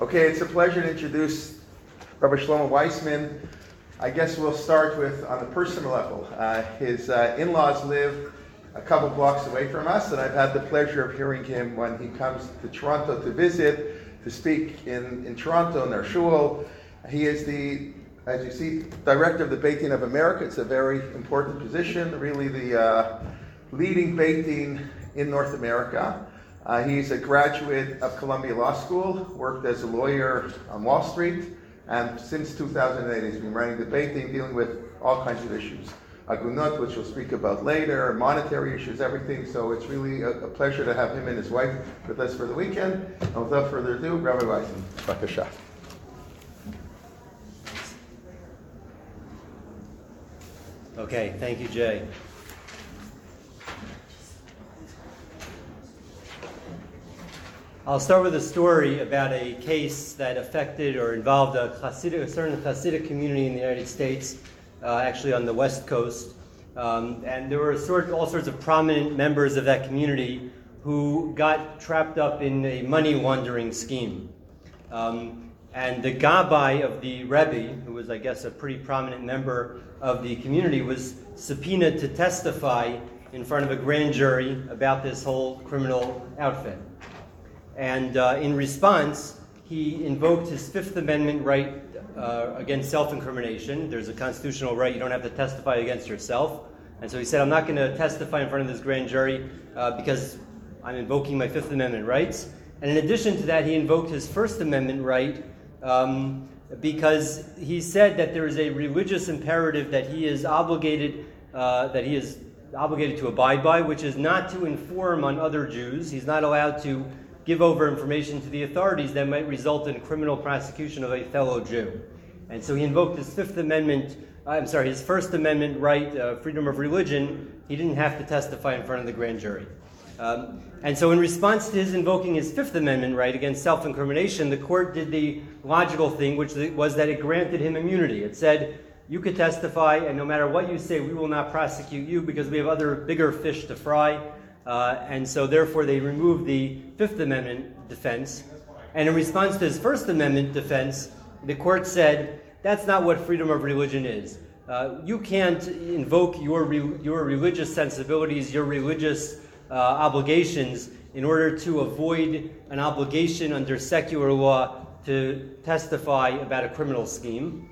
Okay, it's a pleasure to introduce Rabbi Shlomo Weissman. I guess we'll start with on the personal level. His in-laws live a couple blocks away from us, and I've had the pleasure of hearing him when he comes to Toronto to visit, to speak in Toronto in their shul. He is the, as you see, director of the Beit Din of America. It's a very important position, really the leading Beit Din in North America. He's a graduate of Columbia Law School, worked as a lawyer on Wall Street, and since 2008 he's been running the Beit Din, dealing with all kinds of issues. Agunot, which we'll speak about later, monetary issues, everything. So it's really a pleasure to have him and his wife with us for the weekend. And without further ado, Rabbi Weissman, Bakasha. Okay, thank you, Jay. I'll start with a story about a case that affected or involved a certain Hasidic community in the United States, actually on the West Coast. And there were all sorts of prominent members of that community who got trapped up in a money laundering scheme. And the Gabbai of the Rebbe, who was, I guess, a pretty prominent member of the community, was subpoenaed to testify in front of a grand jury about this whole criminal outfit. And in response, he invoked his Fifth Amendment right against self-incrimination. There's a constitutional right, you don't have to testify against yourself. And so he said, I'm not going to testify in front of this grand jury because I'm invoking my Fifth Amendment rights. And in addition to that, he invoked his First Amendment right because he said that there is a religious imperative that he is obligated to abide by, which is not to inform on other Jews. He's not allowed to give over information to the authorities that might result in criminal prosecution of a fellow Jew. And so he invoked his First Amendment right, freedom of religion. He didn't have to testify in front of the grand jury. And so in response to his invoking his Fifth Amendment right against self-incrimination, the court did the logical thing, which was that it granted him immunity. It said, you could testify, and no matter what you say, we will not prosecute you because we have other bigger fish to fry. And so therefore they removed the Fifth Amendment defense. And in response to his First Amendment defense, the court said, that's not what freedom of religion is. You can't invoke your religious sensibilities, your religious obligations in order to avoid an obligation under secular law to testify about a criminal scheme.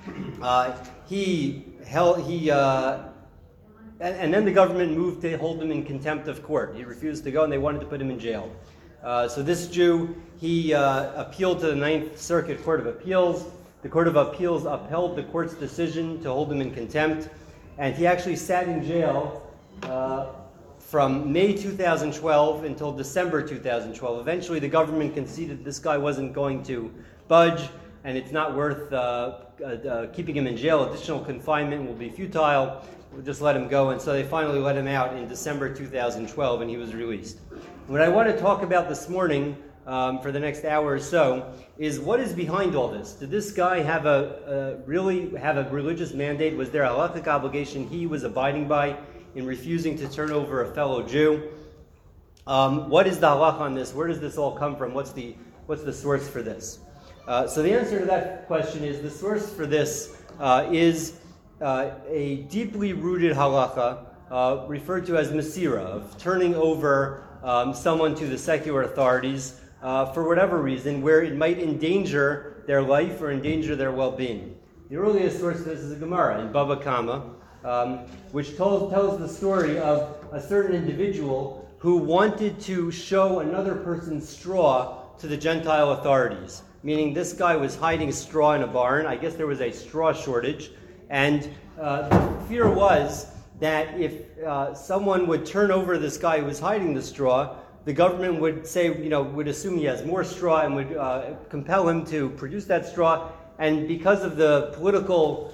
And then the government moved to hold him in contempt of court. He refused to go, and they wanted to put him in jail. So this Jew, he appealed to the Ninth Circuit Court of Appeals. The Court of Appeals upheld the court's decision to hold him in contempt, and he actually sat in jail from May 2012 until December 2012. Eventually, the government conceded this guy wasn't going to budge, and it's not worth keeping him in jail. Additional confinement will be futile. We'll just let him go. And so they finally let him out in December 2012, and he was released. What I want to talk about this morning, for the next hour or so, is what is behind all this. Did this guy really have a religious mandate? Was there a halakhic obligation he was abiding by in refusing to turn over a fellow Jew? What is the halakha on this? Where does this all come from? What's the source for this? So the answer to that question is the source for this is a deeply rooted halakha referred to as Masira, of turning over someone to the secular authorities for whatever reason, where it might endanger their life or endanger their well-being. The earliest source of this is a Gemara in Bava Kama, which tells the story of a certain individual who wanted to show another person's straw to the Gentile authorities, meaning this guy was hiding straw in a barn. I guess there was a straw shortage, and the fear was that if someone would turn over this guy who was hiding the straw, the government would say, would assume he has more straw and would compel him to produce that straw. And because of the political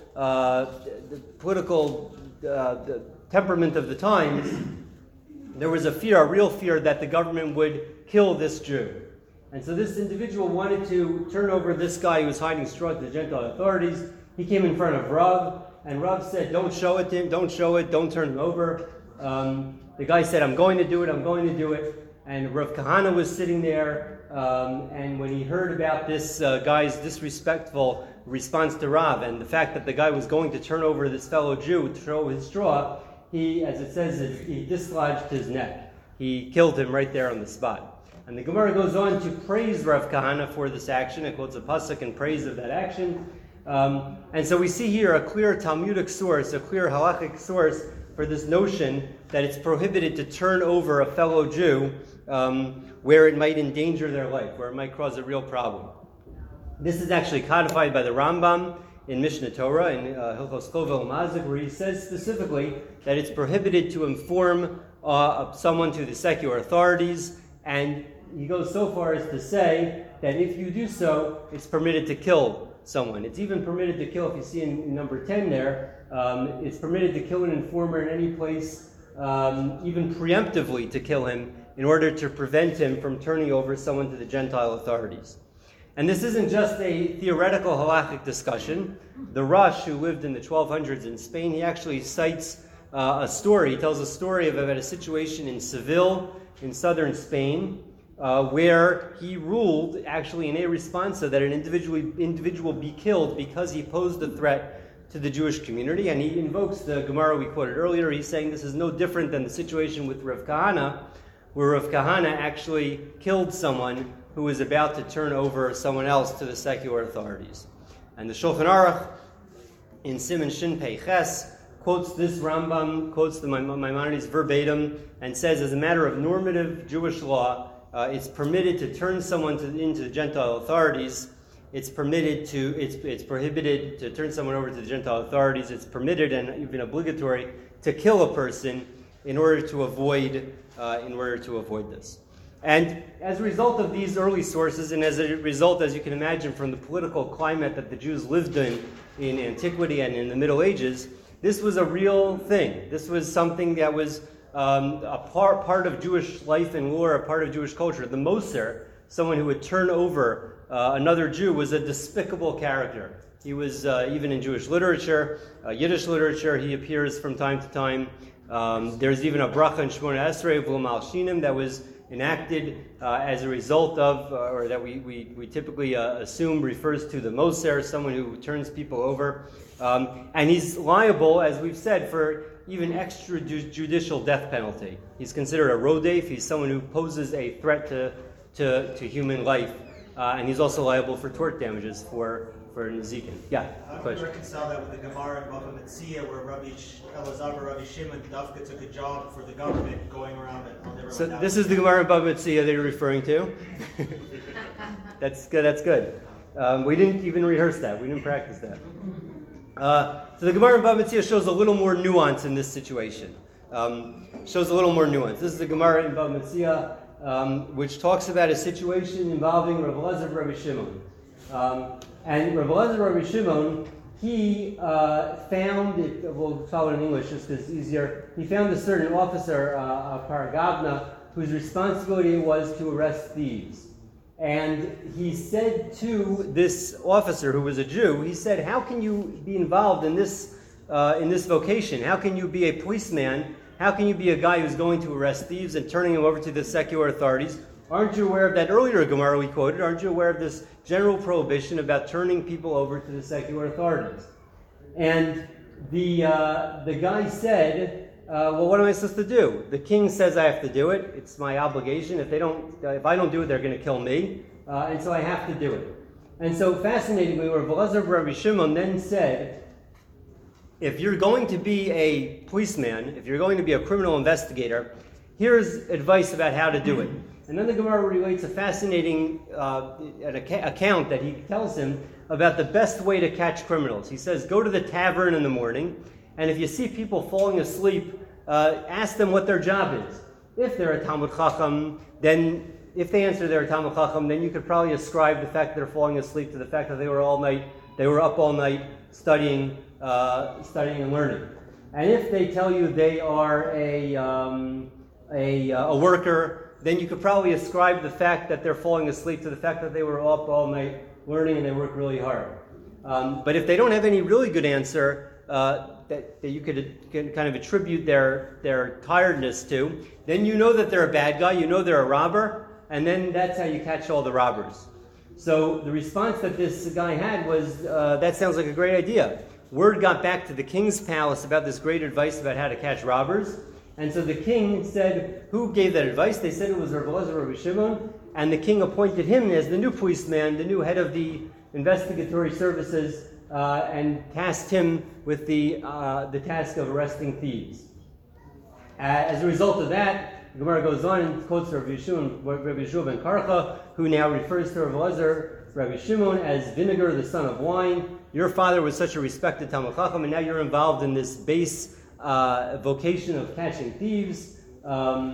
temperament of the times, there was a real fear that the government would kill this Jew. And so this individual wanted to turn over this guy who was hiding straw to the Gentile authorities. He came in front of Rav, and Rav said, don't show it, don't turn him over. The guy said, I'm going to do it. And Rav Kahana was sitting there, and when he heard about this guy's disrespectful response to Rav and the fact that the guy was going to turn over this fellow Jew to throw his straw, he, as it says, he dislodged his neck. He killed him right there on the spot. And the Gemara goes on to praise Rav Kahana for this action. It quotes a pasuk in praise of that action. And so we see here a clear Talmudic source, a clear halachic source for this notion that it's prohibited to turn over a fellow Jew where it might endanger their life, where it might cause a real problem. This is actually codified by the Rambam in Mishnah Torah, in Hilchos Chovel Mazik, where he says specifically that it's prohibited to inform someone to the secular authorities, and he goes so far as to say that if you do so, it's permitted to kill someone. It's even permitted to kill, if you see in number 10 there, it's permitted to kill an informer in any place, even preemptively to kill him, in order to prevent him from turning over someone to the Gentile authorities. And this isn't just a theoretical halachic discussion. The Rosh, who lived in the 1200s in Spain, he actually cites a story. He tells a story about a situation in Seville, in southern Spain, where he ruled, actually in a responsa, that an individual be killed because he posed a threat to the Jewish community. And he invokes the Gemara we quoted earlier. He's saying this is no different than the situation with Rav Kahana, where Rav Kahana actually killed someone who was about to turn over someone else to the secular authorities. And the Shulchan Aruch in Siman Shin Pei Ches quotes this Rambam, quotes the Maimonides verbatim, and says, as a matter of normative Jewish law, it's permitted to turn someone into the Gentile authorities. It's prohibited to turn someone over to the Gentile authorities. It's permitted and even obligatory to kill a person in order to avoid this. And as a result of these early sources, and as a result, as you can imagine, from the political climate that the Jews lived in antiquity and in the Middle Ages, this was a real thing. This was something that was a part of Jewish life and lore, a part of Jewish culture. The Moser, someone who would turn over another Jew, was a despicable character. He was, even in Jewish literature, Yiddish literature, he appears from time to time. There's even a bracha in Shmona Esrei, V'lo Malshinim, that was enacted as a result of, or that we typically assume refers to the Moser, someone who turns people over. And he's liable, as we've said, for even extrajudicial death penalty. He's considered a rodef. He's someone who poses a threat to human life. And he's also liable for tort damages for Nezikin. Yeah, how do you reconcile that with the Gemara in Bava Metzia, where Rabbi Elazar, Rabbi Shimon, Dafka took a job for the government going around and told everyone. So this is the Gemara in Bava Metzia that you're referring to. That's good. That's good. We didn't even rehearse that. We didn't practice that. So the Gemara in Bava Metzia shows a little more nuance in this situation. This is the Gemara in Bava Metzia, which talks about a situation involving Rav Elazar and Rabbi Shimon. And Rav Elazar Rabbi Shimon, he found it, we'll follow it in English just because it's easier, he found a certain officer, Paragavna, whose responsibility was to arrest thieves. And he said to this officer, who was a Jew, he said, how can you be involved in this vocation? How can you be a policeman? How can you be a guy who's going to arrest thieves and turning them over to the secular authorities? Aren't you aware of that earlier Gemara we quoted? Aren't you aware of this general prohibition about turning people over to the secular authorities? And the guy said, well, what am I supposed to do? The king says I have to do it. It's my obligation. If I don't do it, they're going to kill me. And so I have to do it. And so fascinatingly, Rav Elazar Rabbi Shimon then said, if you're going to be a policeman, if you're going to be a criminal investigator, here's advice about how to do it. And then the Gemara relates a fascinating account that he tells him about the best way to catch criminals. He says, go to the tavern in the morning, and if you see people falling asleep, ask them what their job is. If they're a Talmud Chacham, then if they answer they're a Talmud Chacham, then you could probably ascribe the fact that they're falling asleep to the fact that they were up all night studying and learning. And if they tell you they are a worker, then you could probably ascribe the fact that they're falling asleep to the fact that they were up all night learning and they work really hard. But if they don't have any really good answer that you could kind of attribute their tiredness to, then you know that they're a bad guy, you know they're a robber, and then that's how you catch all the robbers. So the response that this guy had was, that sounds like a great idea. Word got back to the king's palace about this great advice about how to catch robbers. And so the king said, who gave that advice? They said it was Rav Elazar Rabbi Shimon. And the king appointed him as the new policeman, the new head of the investigatory services, and tasked him with the task of arresting thieves. As a result of that, the Gemara goes on and quotes Rabbi Yeshua ben Karcha, who now refers to Rav Elazar, Rabbi Shimon, as vinegar, the son of wine. Your father was such a respected Talmid Chacham, and now you're involved in this base vocation of catching thieves. And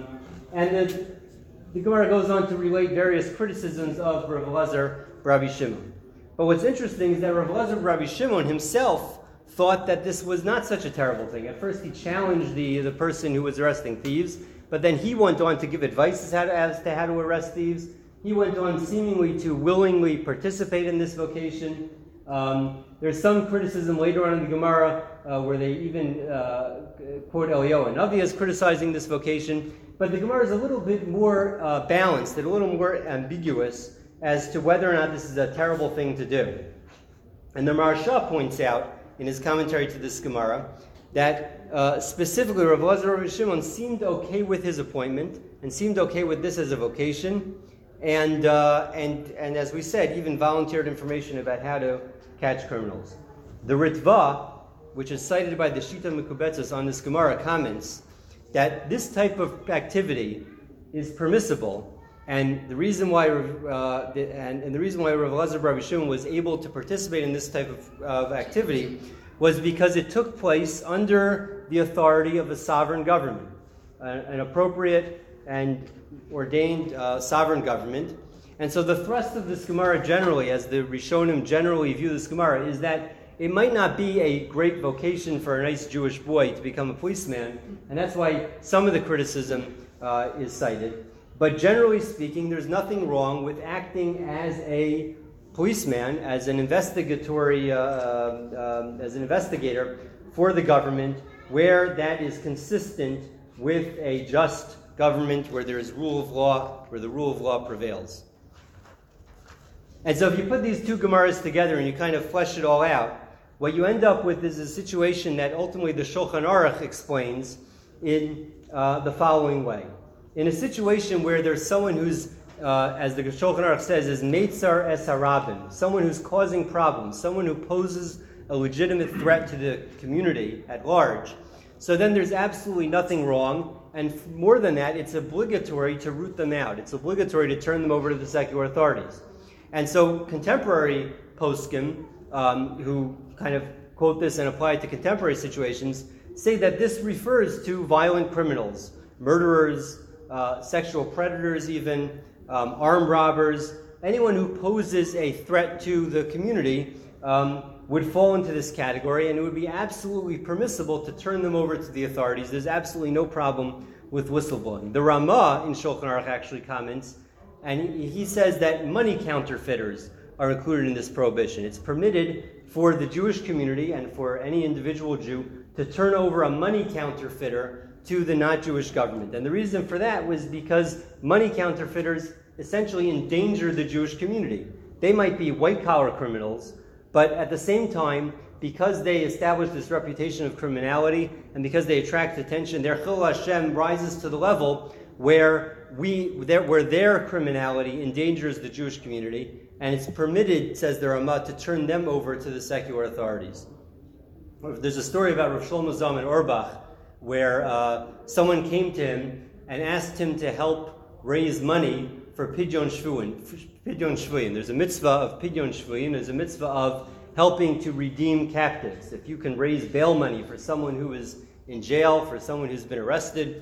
the Gemara goes on to relate various criticisms of Rav Elazar, Rabbi Shimon. But what's interesting is that Rav Elazar, Rabbi Shimon himself thought that this was not such a terrible thing. At first he challenged the person who was arresting thieves, but then he went on to give advice as to how to arrest thieves. He went on seemingly to willingly participate in this vocation. There's some criticism later on in the Gemara where they even quote Eliyahu Hanavi as criticizing this vocation. But the Gemara is a little bit more balanced and a little more ambiguous as to whether or not this is a terrible thing to do. And the Maharsha points out in his commentary to this Gemara that specifically Rav Elazar Rabbi Shimon seemed okay with his appointment and seemed okay with this as a vocation, and as we said, even volunteered information about how to catch criminals. The Ritva, which is cited by the Shita Mekubetzes on this Gemara, comments that this type of activity is permissible, and the reason why Rav Elazar Rabbi Shimon was able to participate in this type of activity was because it took place under the authority of a sovereign government, an appropriate and ordained sovereign government. And so the thrust of this Gemara generally, as the Rishonim generally view this Gemara, is that it might not be a great vocation for a nice Jewish boy to become a policeman, and that's why some of the criticism is cited. But generally speaking, there's nothing wrong with acting as a policeman, as an investigatory, as an investigator for the government, where that is consistent with a just government, where there is rule of law, where the rule of law prevails. And so if you put these two Gemaras together and you kind of flesh it all out, what you end up with is a situation that ultimately the Shulchan Aruch explains in the following way. In a situation where there's someone who's, as the Shulchan Aruch says, is Meitzar es harabim, someone who's causing problems, someone who poses a legitimate threat to the community at large, so then there's absolutely nothing wrong, and more than that, it's obligatory to root them out. It's obligatory to turn them over to the secular authorities. And so contemporary poskim, who kind of quote this and apply it to contemporary situations, say that this refers to violent criminals, murderers, sexual predators even, armed robbers. Anyone who poses a threat to the community would fall into this category, and it would be absolutely permissible to turn them over to the authorities. There's absolutely no problem with whistleblowing. The Ramah in Shulchan Aruch actually comments, and he says that money counterfeiters are included in this prohibition. It's permitted for the Jewish community and for any individual Jew to turn over a money counterfeiter to the not-Jewish government. And the reason for that was because money counterfeiters essentially endanger the Jewish community. They might be white-collar criminals, but at the same time, because they establish this reputation of criminality and because they attract attention, their Chil Hashem rises to the level where their criminality endangers the Jewish community, and it's permitted, says the Ramah, to turn them over to the secular authorities. There's a story about Rav Shlomo Zalman Auerbach where someone came to him and asked him to help raise money for Pidyon Shvuyin. There's a mitzvah of Pidyon Shvuyin. There's a mitzvah of helping to redeem captives. If you can raise bail money for someone who is in jail, for someone who's been arrested,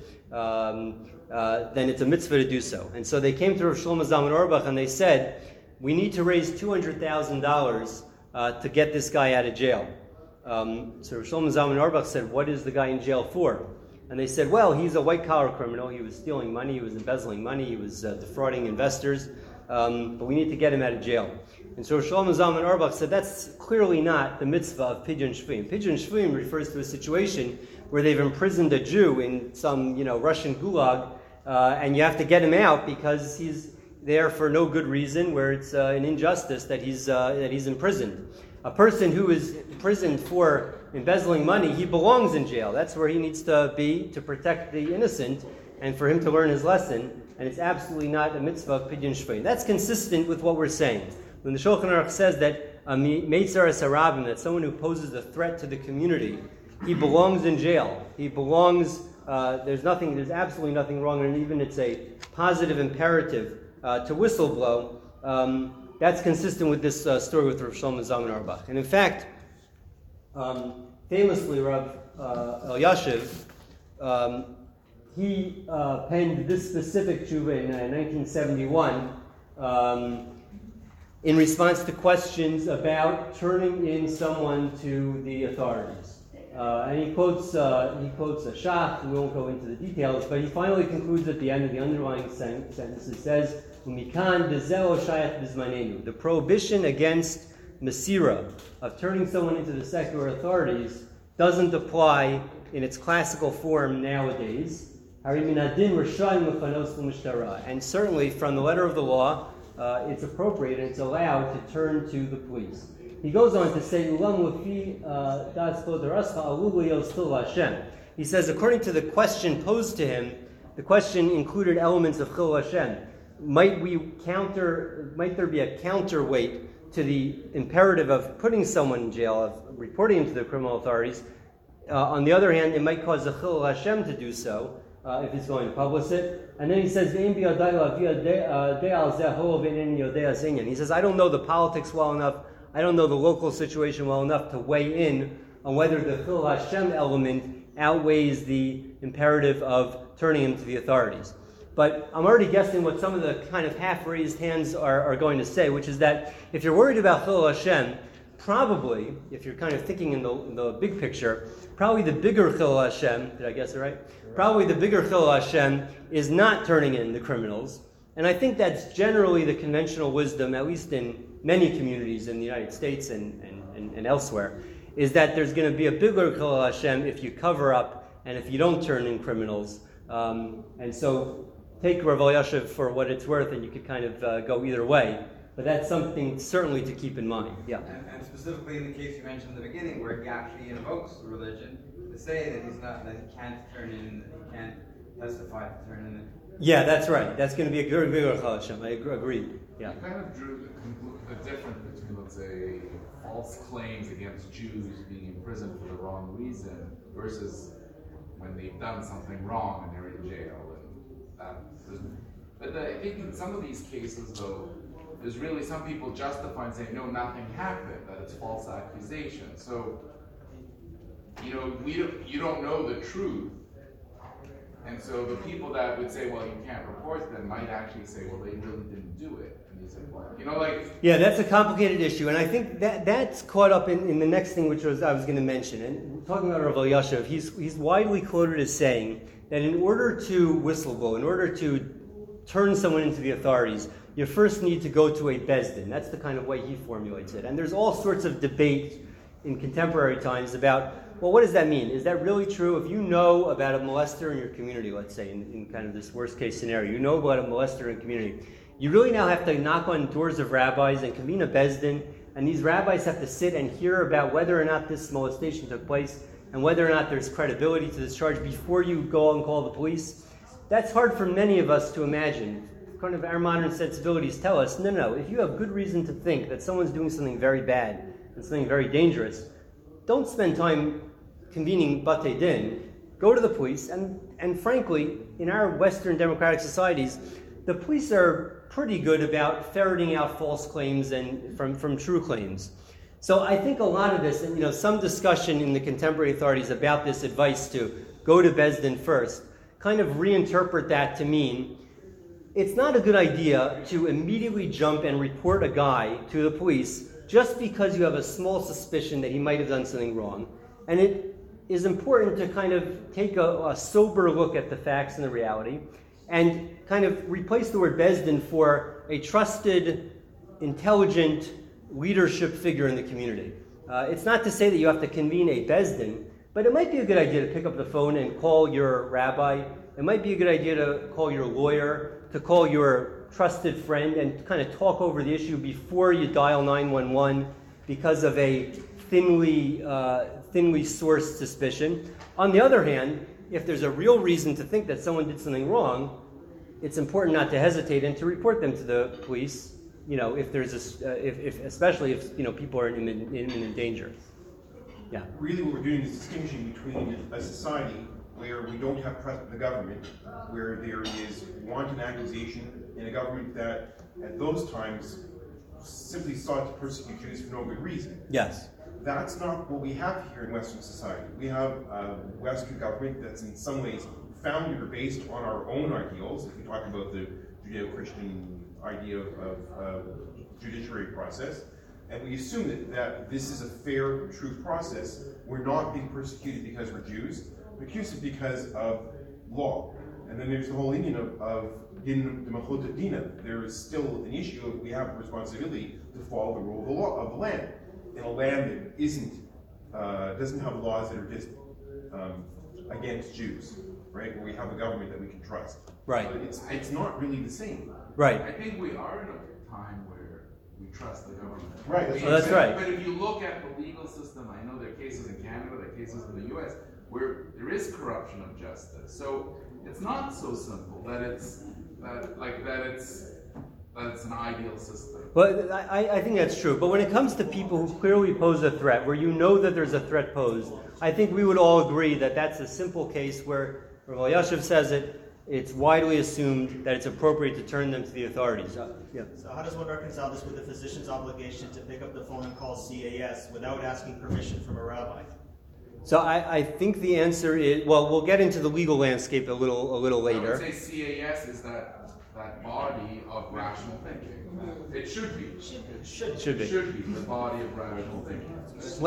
then it's a mitzvah to do so. And so they came to Rav Shlomo Zalman Auerbach and they said, we need to raise $200,000 to get this guy out of jail. So Rav Shlomo Zalman Auerbach said, what is the guy in jail for? And they said, well, he's a white-collar criminal. He was stealing money. He was embezzling money. He was defrauding investors. But we need to get him out of jail. And so Rav Shlomo Zalman Auerbach said, that's clearly not the mitzvah of Pidyon Shvuyin. Pidyon Shvuyin refers to a situation where they've imprisoned a Jew in some, Russian gulag, and you have to get him out because there for no good reason, where it's an injustice that he's imprisoned. A person who is imprisoned for embezzling money, he belongs in jail. That's where he needs to be to protect the innocent and for him to learn his lesson. And it's absolutely not a mitzvah of pidyon shvei. That's consistent with what we're saying. When the Shulchan Aruch says that a meitzaras harabim, that someone who poses a threat to the community, he belongs in jail. He belongs. There's absolutely nothing wrong, and even it's a positive imperative to whistleblow. That's consistent with this story with Rav Shlomo Zalman Auerbach. And in fact, famously, Rav Elyashiv, he penned this specific tshuva in 1971 in response to questions about turning in someone to the authorities. And he quotes a shach. We won't go into the details, but he finally concludes at the end of the underlying sentence. It says, "Umikan dezelo shayach bizmanenu." The prohibition against mesira, of turning someone into the secular authorities, doesn't apply in its classical form nowadays. And certainly from the letter of the law, it's appropriate and it's allowed to turn to the police. He goes on to say, he says, according to the question posed to him, the question included elements of Chil Hashem. Might there be a counterweight to the imperative of putting someone in jail, of reporting him to the criminal authorities? On the other hand, it might cause the Chil Hashem to do so, if he's going to publish it. And then he says, he says, I don't know the politics well enough, I don't know the local situation well enough to weigh in on whether the Chil Hashem element outweighs the imperative of turning him to the authorities. But I'm already guessing what some of the kind of half-raised hands are going to say, which is that if you're worried about Chil Hashem, probably, if you're kind of thinking in the big picture, probably the bigger Chil Hashem, did I guess it right? Probably the bigger Chil Hashem is not turning in the criminals. And I think that's generally the conventional wisdom, at least in many communities in the United States and elsewhere, is that there's going to be a bigger Chil Hashem if you cover up and if you don't turn in criminals. And so take Rav Elyashiv for what it's worth, and you could kind of go either way. But that's something certainly to keep in mind. Yeah. And specifically in the case you mentioned in the beginning, where he actually invokes religion to say that he can't turn in, he can't testify to turn in. Yeah, that's right. That's going to be a very bigger Chil Hashem. I agree. Yeah. You kind of drew a difference between, let's say, false claims against Jews being imprisoned for the wrong reason versus when they've done something wrong and they're in jail. But I think in some of these cases, though, there's really some people justifying saying, no, nothing happened, that it's false accusation. So, you don't know the truth. And so the people that would say, well, you can't report them might actually say, well, they really didn't do it. And you say, well, Yeah, that's a complicated issue. And I think that's caught up in the next thing, which I was going to mention. And talking about Rav Elyashiv, he's widely quoted as saying that in order to whistleblow, in order to turn someone into the authorities, you first need to go to a bezdin. That's the kind of way he formulates it. And there's all sorts of debate in contemporary times about, well, what does that mean? Is that really true? If you know about a molester in your community, let's say, in kind of this worst case scenario, you know about a molester in community, you really now have to knock on doors of rabbis and convene a bezdin, and these rabbis have to sit and hear about whether or not this molestation took place and whether or not there's credibility to this charge before you go and call the police. That's hard for many of us to imagine. Kind of our modern sensibilities tell us, no, if you have good reason to think that someone's doing something very bad and something very dangerous, don't spend time convening batei din. Go to the police, and frankly, in our Western democratic societies, the police are pretty good about ferreting out false claims and from true claims. So I think a lot of this, and some discussion in the contemporary authorities about this advice to go to bezdin first, kind of reinterpret that to mean it's not a good idea to immediately jump and report a guy to the police just because you have a small suspicion that he might have done something wrong. And it is important to kind of take a sober look at the facts and the reality and kind of replace the word bezdin for a trusted, intelligent leadership figure in the community. It's not to say that you have to convene a bezdin, but it might be a good idea to pick up the phone and call your rabbi. It might be a good idea to call your lawyer, to call your trusted friend and kind of talk over the issue before you dial 911 because of a thinly sourced suspicion. On the other hand, if there's a real reason to think that someone did something wrong, it's important not to hesitate and to report them to the police. If there's especially if people are in imminent danger. Yeah. Really, what we're doing is distinguishing between a society where we don't have trust in the government, where there is wanton accusation in a government that at those times simply sought to persecute Jews for no good reason. Yes. That's not what we have here in Western society. We have a Western government that's in some ways founded or based on our own ideals. If we talk about the Judeo-Christian idea of judiciary process, and we assume that this is a fair, true process. We're not being persecuted because we're Jews, we're accused because of law. And then there's the whole Indian of din demachot dina. There is still an issue of we have a responsibility to follow the rule of the law of the land. In a land that doesn't have laws that are just against Jews, right? Where we have a government that we can trust. Right. So it's not really the same. Right. I think we are in a time where we trust the government. Right. That's right. But if you look at the legal system, I know there are cases in Canada, there are cases in the U.S. where there is corruption of justice. So it's not so simple that it's an ideal system. But I think that's true. But when it comes to people who clearly pose a threat, where you know that there's a threat posed, I think we would all agree that that's a simple case where Rav Elyashiv says it's widely assumed that it's appropriate to turn them to the authorities. Yeah. So how does one reconcile this with a physician's obligation to pick up the phone and call CAS without asking permission from a rabbi? So I think the answer is, well, we'll get into the legal landscape a little later. I would say CAS is that body of rational thinking. It should be. It should be. It should be the body of rational thinking.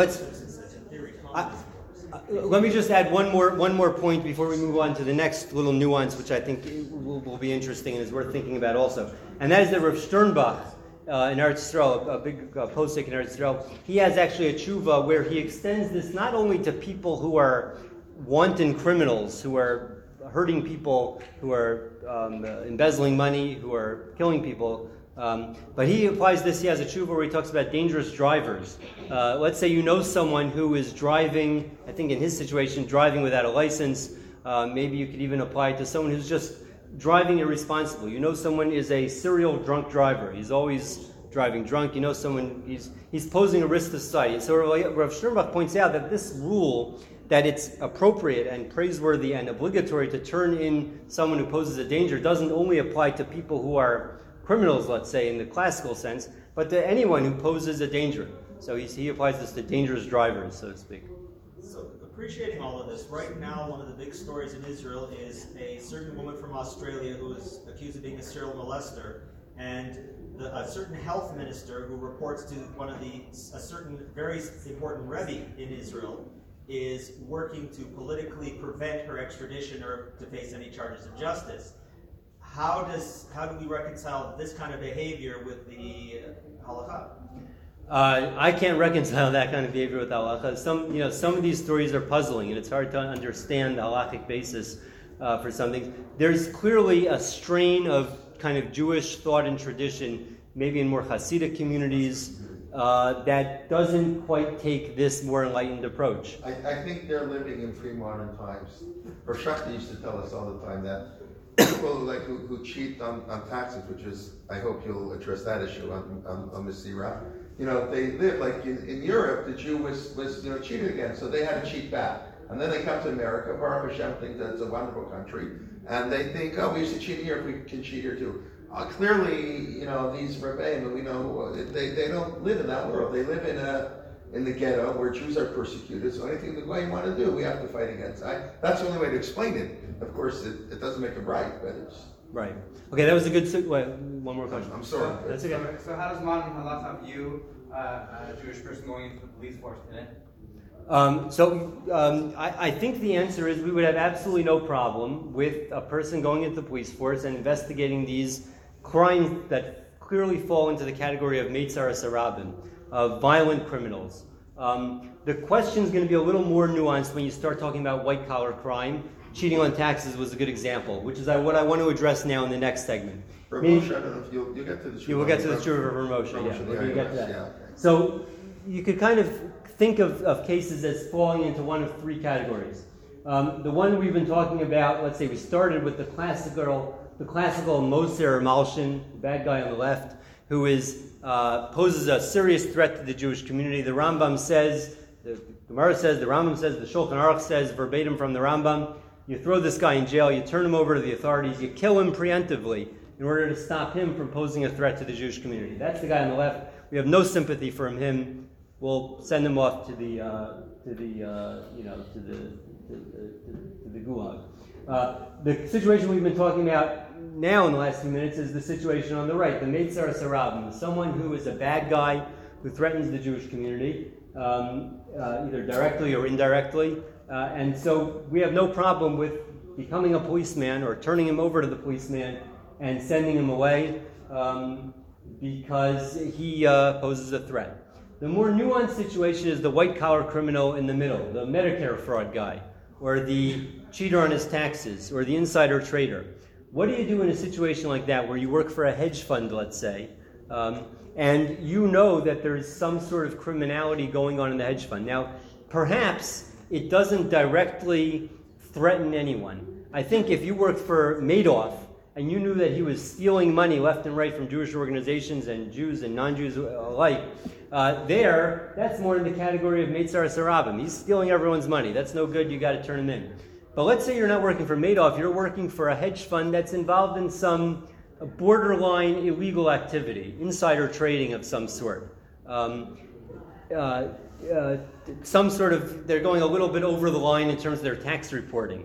Let me just add one more point before we move on to the next little nuance, which I think will be interesting and is worth thinking about also. And that is that Rav Sternbach in Eretz Yisrael, a big posek in Eretz Yisrael, he has actually a tshuva where he extends this not only to people who are wanton criminals, who are hurting people, who are embezzling money, who are killing people, but he applies this. He has a tshuva where he talks about dangerous drivers. Let's say you know someone who is driving, I think in his situation, driving without a license. Maybe you could even apply it to someone who's just driving irresponsibly. You know someone is a serial drunk driver. He's always driving drunk. You know someone, he's posing a risk to society. So Rav Sternbach points out that this rule, that it's appropriate and praiseworthy and obligatory to turn in someone who poses a danger, doesn't only apply to people who are criminals, let's say, in the classical sense, but to anyone who poses a danger. So he applies this to dangerous drivers, so to speak. So appreciating all of this, right now one of the big stories in Israel is a certain woman from Australia who is accused of being a serial molester, and a certain health minister who reports to a certain very important Rebbe in Israel is working to politically prevent her extradition or to face any charges of justice. How do we reconcile this kind of behavior with the halakha? I can't reconcile that kind of behavior with halakha. Some of these stories are puzzling, and it's hard to understand the halakhic basis for some things. There's clearly a strain of kind of Jewish thought and tradition, maybe in more Hasidic communities, that doesn't quite take this more enlightened approach. I think they're living in free modern times. Rav Shachti used to tell us all the time that people who cheat on taxes, which is, I hope you'll address that issue on Masira. They live like in Europe. The Jew was cheated against, so they had to cheat back. And then they come to America. Baruch Hashem thinks that it's a wonderful country, and they think, oh, we used to cheat here, we can cheat here too. Clearly, these Rebbeim, we know they don't live in that world. They live in the ghetto where Jews are persecuted. So anything the Goyim want to do, we have to fight against. That's the only way to explain it. Of course, it doesn't make it right, but it's right. Okay, that was a good. One more question. I'm sorry. That's okay. So how does modern halakha view a Jewish person going into the police force today? I think the answer is we would have absolutely no problem with a person going into the police force and investigating these crimes that clearly fall into the category of Meitzar Sarabim, of violent criminals. The question is going to be a little more nuanced when you start talking about white-collar crime. Cheating on taxes was a good example, which is what I want to address now in the next segment. Rav Moshe, I don't know if you'll get to the Yeah, we'll get to the Shuv of Rav Moshe. Rav Moshe, Yeah, we'll get to that. yeah, okay. So you could kind of think of cases as falling into one of three categories. The one we've been talking about, let's say we started with the classical Moser Malshin, the bad guy on the left, who poses a serious threat to the Jewish community. The Rambam says, the Gemara says, the Rambam says, the Shulchan Aruch says, verbatim from the Rambam, you throw this guy in jail, you turn him over to the authorities, you kill him preemptively in order to stop him from posing a threat to the Jewish community. That's the guy on the left. We have no sympathy for him. We'll send him off to the gulag. The situation we've been talking about now in the last few minutes is the situation on the right, the Meitzar Sarabim, someone who is a bad guy who threatens the Jewish community, either directly or indirectly. And so we have no problem with becoming a policeman or turning him over to the policeman and sending him away because he poses a threat. The more nuanced situation is the white-collar criminal in the middle, the Medicare fraud guy, or the cheater on his taxes, or the insider trader. What do you do in a situation like that where you work for a hedge fund, let's say, and you know that there is some sort of criminality going on in the hedge fund? Now, perhaps it doesn't directly threaten anyone. I think if you worked for Madoff and you knew that he was stealing money left and right from Jewish organizations and Jews and non-Jews alike, that's more in the category of Meitzar Sarabim. He's stealing everyone's money. That's no good. You got to turn him in. But let's say you're not working for Madoff. You're working for a hedge fund that's involved in some borderline illegal activity, insider trading of some sort. Some sort of, they're going a little bit over the line in terms of their tax reporting.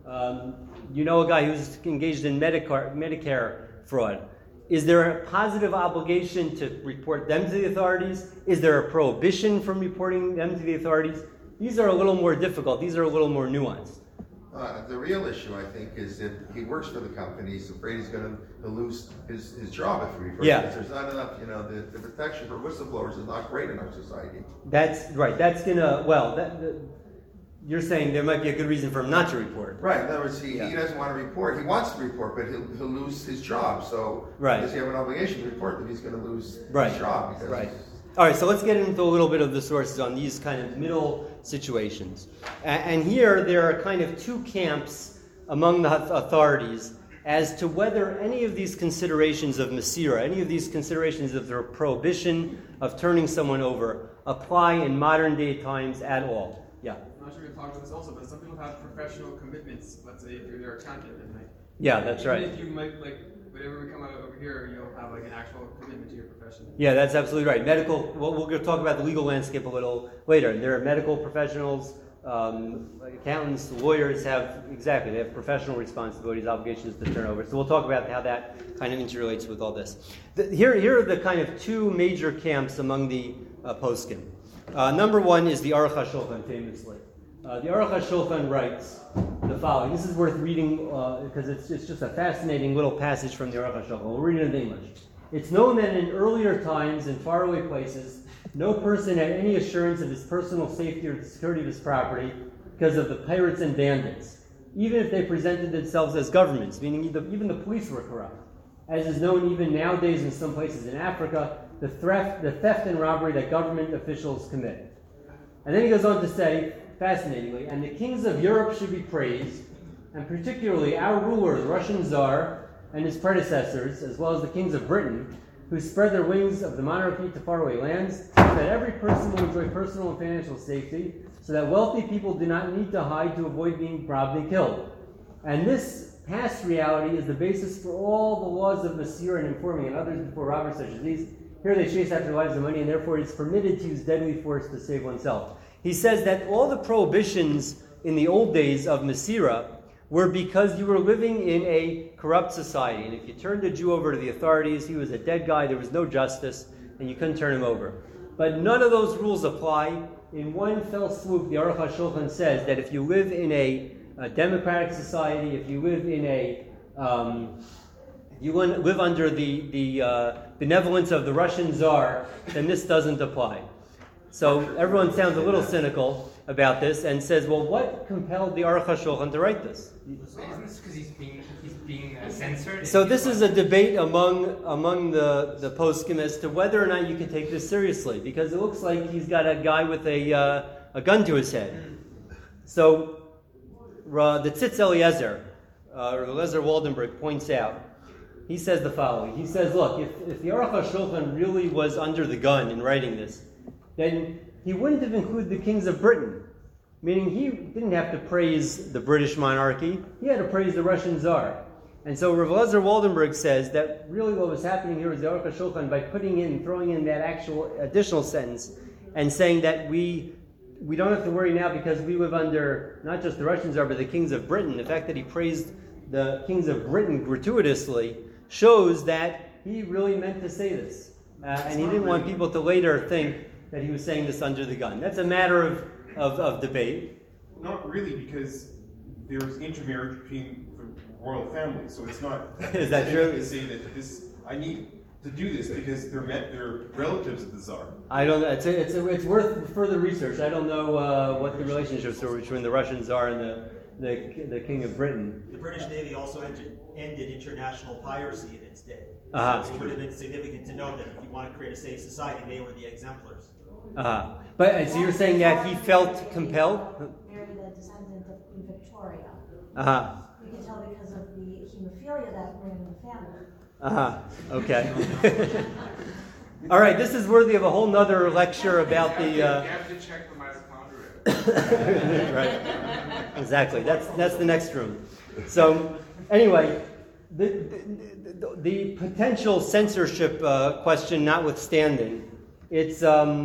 You know a guy who's engaged in Medicare fraud. Is there a positive obligation to report them to the authorities? Is there a prohibition from reporting them to the authorities? These are a little more difficult. These are a little more nuanced. The real issue, I think, is that he works for the company. He's afraid he's going to lose his job if he reports. Yeah. There's not enough, the protection for whistleblowers is not great in our society. That's right. That's going to, you're saying there might be a good reason for him not to report. Right. In other words, he doesn't want to report. He wants to report, but he'll lose his job. So does he have an obligation to report that he's going to lose his job? Right. All right, so let's get into a little bit of the sources on these kind of middle situations. And here there are kind of two camps among the authorities as to whether any of these considerations of Masira, any of these considerations of the prohibition of turning someone over, apply in modern day times at all. Yeah? I'm not sure you're talking about this also, but some people have professional commitments. Let's say if you're their accountant and yeah, that's right. If you might whatever we come out over here, you'll have an actual commitment to your profession. Yeah, that's absolutely right. We'll talk about the legal landscape a little later. There are medical professionals, accountants, lawyers they have professional responsibilities, obligations to turn over. So we'll talk about how that kind of interrelates with all this. Here are the kind of two major camps among the poskim. Number one is the Aruch HaShulchan, famously. The Aruch HaShulchan writes the following. This is worth reading because it's just a fascinating little passage from the Aruch HaShulchan. We'll read it in English. It's known that in earlier times, in faraway places, no person had any assurance of his personal safety or the security of his property because of the pirates and bandits, even if they presented themselves as governments, meaning even the police were corrupt. As is known even nowadays in some places in Africa, the theft and robbery that government officials commit. And then he goes on to say, fascinatingly, and the kings of Europe should be praised, and particularly our rulers, Russian Tsar and his predecessors, as well as the kings of Britain, who spread their wings of the monarchy to faraway lands, so that every person will enjoy personal and financial safety, so that wealthy people do not need to hide to avoid being robbed and killed. And this past reality is the basis for all the laws of Masira and informing and others before robbers such as these. Here they chase after lives and money, and therefore it is permitted to use deadly force to save oneself. He says that all the prohibitions in the old days of Masira were because you were living in a corrupt society. And if you turned a Jew over to the authorities, he was a dead guy, there was no justice, and you couldn't turn him over. But none of those rules apply. In one fell swoop, the Aruch HaShulchan says that if you live in a democratic society, if you live in you live under the benevolence of the Russian Tsar, then this doesn't apply. So everyone sounds a little cynical about this and says, well, what compelled the Aruch HaShulchan to write this? Isn't this because he's being censored? So this is a debate among the poskim as to whether or not you can take this seriously, because it looks like he's got a guy with a gun to his head. So the Tzitz Eliezer, Eliezer Waldenberg points out, he says the following. He says, look, if the Aruch HaShulchan really was under the gun in writing this, then he wouldn't have included the kings of Britain. Meaning he didn't have to praise the British monarchy, he had to praise the Russian Tsar. And so Rav Eliezer Waldenberg says that really what was happening here was the Aruch HaShulchan, by throwing in that actual additional sentence and saying that we don't have to worry now because we live under not just the Russian Tsar but the kings of Britain. The fact that he praised the kings of Britain gratuitously shows that he really meant to say this. And he didn't want people to later think that he was saying this under the gun. That's a matter of debate. Not really, because there's intermarriage between the royal family, so it's not. Is that true? To say that I need to do this because they're relatives of the Tsar. I don't know. It's worth further research. I don't know what the relationships were between the Russian Tsar and the King of Britain. The British Navy also ended international piracy in its day. Uh-huh. So it would have been significant to know that if you want to create a safe society, they were the exemplars. But so you're saying that he felt compelled? Married a descendant of Queen Victoria. You can tell because of the hemophilia that ran in the family. Okay. All right, this is worthy of a whole nother lecture about the... You have to check the mitochondria. Right. Exactly. That's the next room. So, anyway, the potential censorship question notwithstanding, it's...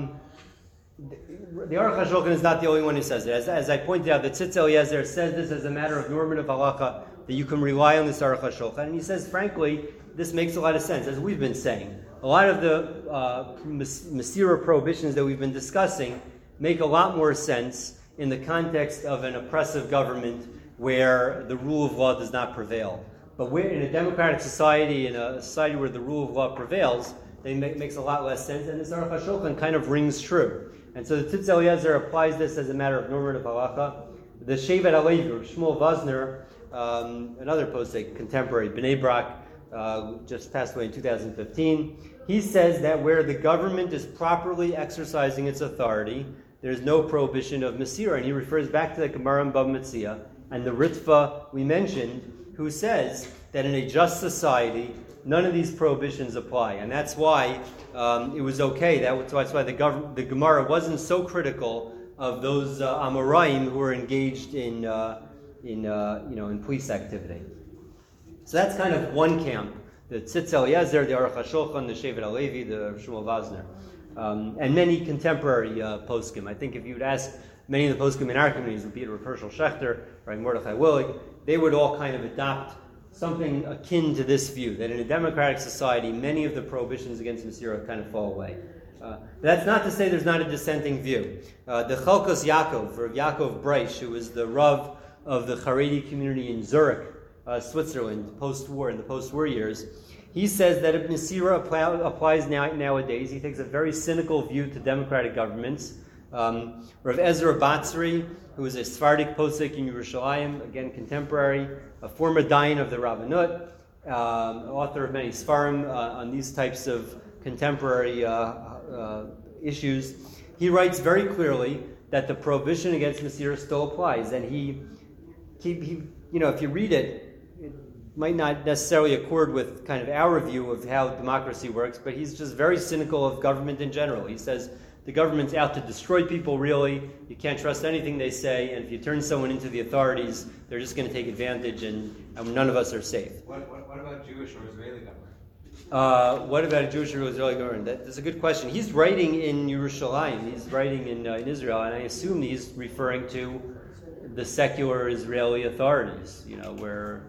the Aruch HaShulchan is not the only one who says it. As I pointed out, the Tzitz Eliezer says this as a matter of normative halacha, that you can rely on this Aruch HaShulchan. And he says, frankly, this makes a lot of sense, as we've been saying. A lot of the Masira prohibitions that we've been discussing make a lot more sense in the context of an oppressive government where the rule of law does not prevail. But we're in a democratic society, in a society where the rule of law prevails, it makes a lot less sense, and this Aruch HaShulchan kind of rings true. And so the Tzitz Eliezer applies this as a matter of normative halacha. The Shevet HaLevi, Shmuel Vosner, another posek, contemporary, Bnei Brak, just passed away in 2015, he says that where the government is properly exercising its authority, there's no prohibition of Masira. And he refers back to the Gemara in Bava Metzia and the Ritva we mentioned, who says that in a just society, none of these prohibitions apply, and that's why it was okay. That's why the Gemara wasn't so critical of those Amoraim who were engaged in police activity. So that's kind of one camp: the Tzitz Eliezer, the Aruch HaShulchan, the Shevet HaLevi, the Shmuel Vosner, and many contemporary poskim. I think if you would ask many of the poskim in our communities, be it Rav Hershel Schachter or Mordechai Willig, they would all kind of adopt something akin to this view, that in a democratic society, many of the prohibitions against Masira kind of fall away. That's not to say there's not a dissenting view. The Chalkos Yaakov, or Yaakov Breish, who was the Rav of the Haredi community in Zurich, Switzerland, in the post-war years, he says that if Masira applies nowadays, he takes a very cynical view to democratic governments. Rav Ezra Batzri, who is a Sephardic posek in Yerushalayim, again contemporary, a former Dayan of the Rabbanut, author of many Sfarim on these types of contemporary issues, he writes very clearly that the prohibition against Masira still applies, and he if you read it, it might not necessarily accord with kind of our view of how democracy works, but he's just very cynical of government in general. He says the government's out to destroy people, really. You can't trust anything they say, and if you turn someone into the authorities, they're just going to take advantage, and none of us are safe. What about Jewish or Israeli government? What about a Jewish or Israeli government? That's a good question. He's writing in Yerushalayim. He's writing in Israel, and I assume he's referring to the secular Israeli authorities, where